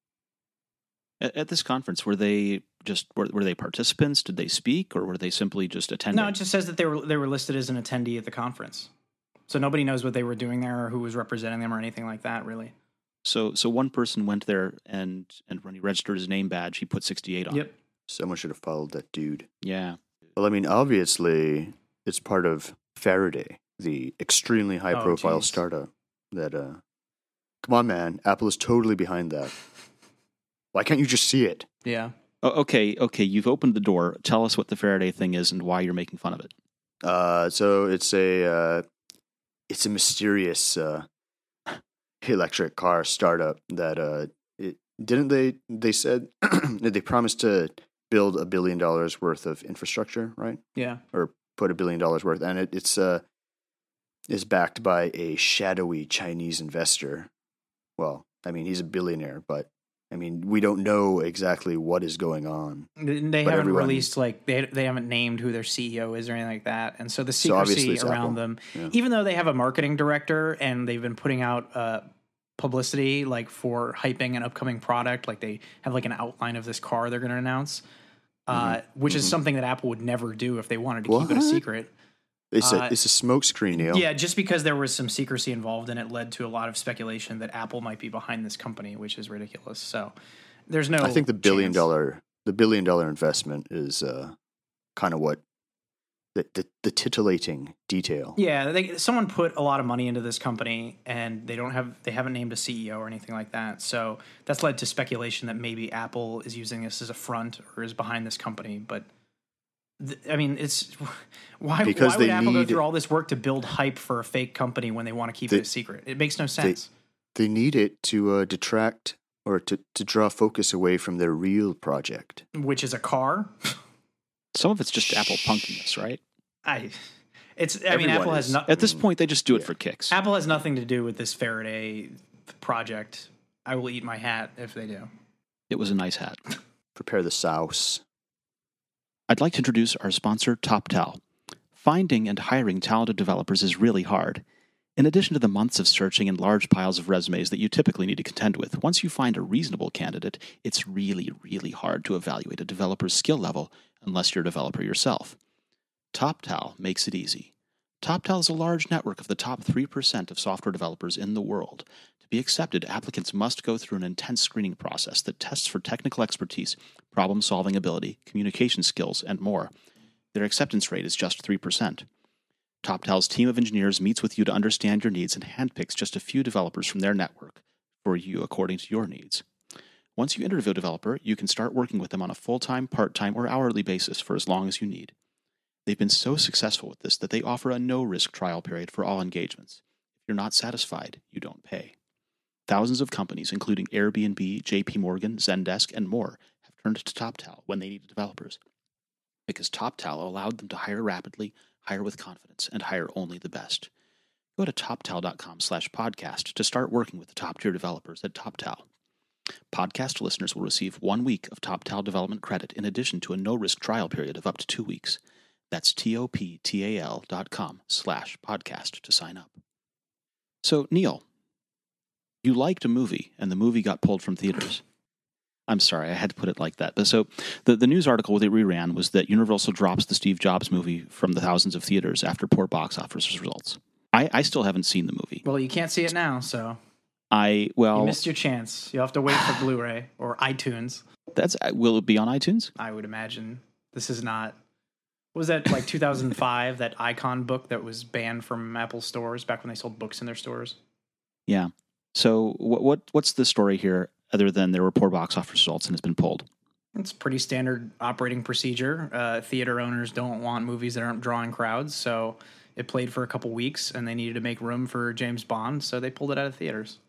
At, at this conference, were they just were, were they participants? Did they speak, or were they simply just attending? No, it just says that they were they were listed as an attendee at the conference. So nobody knows what they were doing there or who was representing them or anything like that, really. So so one person went there, and and when he registered his name badge, he put sixty-eight on Yep. it. Someone should have followed that dude. Yeah. Well, I mean, obviously, it's part of Faraday, the extremely high-profile geez. startup. That, uh, come on, man, Apple is totally behind that. Why can't you just see it? Yeah. Oh, okay, okay. You've opened the door. Tell us what the Faraday thing is and why you're making fun of it. Uh, so it's a uh, it's a mysterious uh, electric car startup that uh, it, didn't they they said that they promised to build a billion dollars worth of infrastructure, right? Yeah. Or put a billion dollars worth, and it, it's uh is backed by a shadowy Chinese investor. Well, I mean, he's a billionaire, but I mean, we don't know exactly what is going on. They But haven't everyone- released, like, they they haven't named who their C E O is or anything like that. And so the So obviously secrecy it's around Apple. them, Yeah. even though they have a marketing director and they've been putting out uh, publicity, like, for hyping an upcoming product, like they have, like, an outline of this car they're going to announce, uh, which is something that Apple would never do if they wanted to keep it a What? secret. It's a Uh, it's a smokescreen, Neil. Yeah, just because there was some secrecy involved and it led to a lot of speculation that Apple might be behind this company, which is ridiculous. So there's no I think the billion chance. dollar the billion dollar investment is uh, kind of what the, the the titillating detail. Yeah, they, someone put a lot of money into this company, and they don't have they haven't named a C E O or anything like that. So that's led to speculation that maybe Apple is using this as a front or is behind this company. But th- I mean, it's why Because why would they Apple go need- through all this work to build hype for a fake company when they want to keep They- it a secret? It makes no sense. They need it to uh, detract or to, to draw focus away from their real project. Which is a car. Some of it's just Apple punkiness, right? I, it's. I mean, Everyone Apple has is. no, At this point, they just do it Yeah. for kicks. Apple has nothing to do with this Faraday project. I will eat my hat if they do. It was a nice hat. Prepare the sauce. I'd like to introduce our sponsor, TopTal. Finding and hiring talented developers is really hard. In addition to the months of searching and large piles of resumes that you typically need to contend with, once you find a reasonable candidate, it's really, really hard to evaluate a developer's skill level unless you're a developer yourself. TopTal makes it easy. TopTal is a large network of the top three percent of software developers in the world. To be accepted, applicants must go through an intense screening process that tests for technical expertise, problem-solving ability, communication skills, and more. Their acceptance rate is just three percent. TopTal's team of engineers meets with you to understand your needs and handpicks just a few developers from their network for you according to your needs. Once you interview a developer, you can start working with them on a full-time, part-time, or hourly basis for as long as you need. They've been so successful with this that they offer a no-risk trial period for all engagements. If you're not satisfied, you don't pay. Thousands of companies, including Airbnb, J P Morgan, Zendesk, and more, have turned to TopTal when they needed developers. Because TopTal allowed them to hire rapidly, hire with confidence, and hire only the best. Go to toptal.com slash podcast to start working with the top-tier developers at TopTal. Podcast listeners will receive one week of TopTal development credit in addition to a no-risk trial period of up to two weeks. That's T-O-P-T-A-L dot com slash podcast to sign up. So, Neil, you liked a movie, and the movie got pulled from theaters. I'm sorry, I had to put it like that. But so the, the news article that we ran was that Universal drops the Steve Jobs movie from the thousands of theaters after poor box office results. I, I still haven't seen the movie. Well, you can't see it now, so I, well, you missed your chance. You'll have to wait for Blu-ray or iTunes. that's, will it be on iTunes? I would imagine. This is not. What was that, like two thousand five, that Icon book that was banned from Apple stores back when they sold books in their stores? Yeah. So what, what what's the story here other than there were poor box office results and it's been pulled? It's pretty standard operating procedure. Uh, theater owners don't want movies that aren't drawing crowds, so it played for a couple weeks, and they needed to make room for James Bond, so they pulled it out of theaters.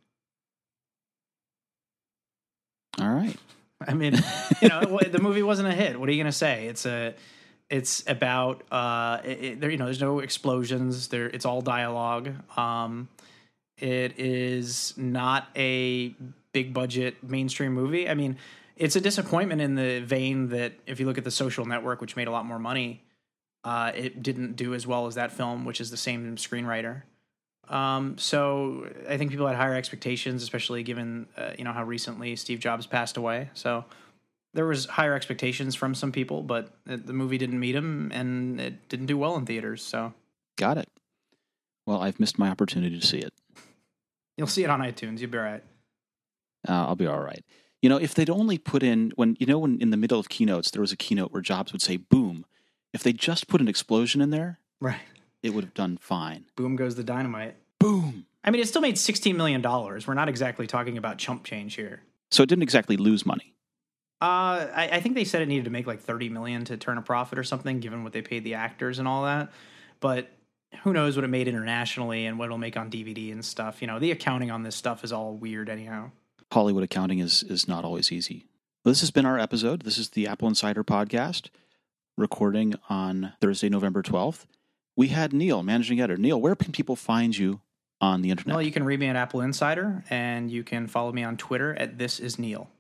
All right. I mean, you know, the movie wasn't a hit. What are you going to say? It's a It's about uh, it, it, there. You know, there's no explosions. There, it's all dialogue. Um, it is not a big budget mainstream movie. I mean, it's a disappointment in the vein that if you look at The Social Network, which made a lot more money, uh, it didn't do as well as that film, which is the same screenwriter. Um, so I think people had higher expectations, especially given uh, you know how recently Steve Jobs passed away. So there was higher expectations from some people, but the movie didn't meet them, and it didn't do well in theaters. So Got it. Well, I've missed my opportunity to see it. you'll see it on iTunes. You'll be all right. Uh, I'll be all right. You know, if they'd only put in, when, you know, when in the middle of keynotes, there was a keynote where Jobs would say, boom. If they just put an explosion in there, Right. it would have done fine. Boom goes the dynamite. Boom. I mean, it still made sixteen million dollars. We're not exactly talking about chump change here. So it didn't exactly lose money. Uh, I, I think they said it needed to make like thirty million dollars to turn a profit or something, given what they paid the actors and all that. But who knows what it made internationally and what it'll make on D V D and stuff. You know, the accounting on this stuff is all weird anyhow. Hollywood accounting is, is not always easy. Well, this has been our episode. This is the Apple Insider Podcast, recording on Thursday, November twelfth. We had Neil, managing editor. Neil, where can people find you on the internet? Well, you can read me at Apple Insider, and you can follow me on Twitter at This Is Neil.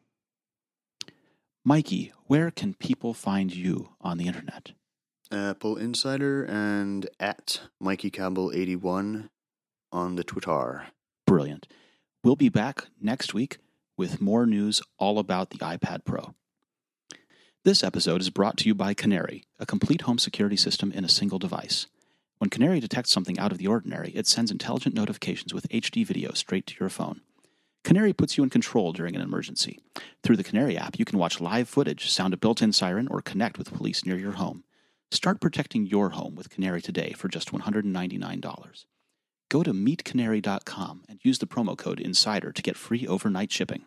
Mikey, where can people find you on the internet? Apple Insider and at Mikey Campbell eighty-one on the Twitter. Brilliant. We'll be back next week with more news all about the iPad Pro. This episode is brought to you by Canary, a complete home security system in a single device. When Canary detects something out of the ordinary, it sends intelligent notifications with H D video straight to your phone. Canary puts you in control during an emergency. Through the Canary app, you can watch live footage, sound a built-in siren, or connect with police near your home. Start protecting your home with Canary today for just one hundred ninety-nine dollars. Go to meet canary dot com and use the promo code INSIDER to get free overnight shipping.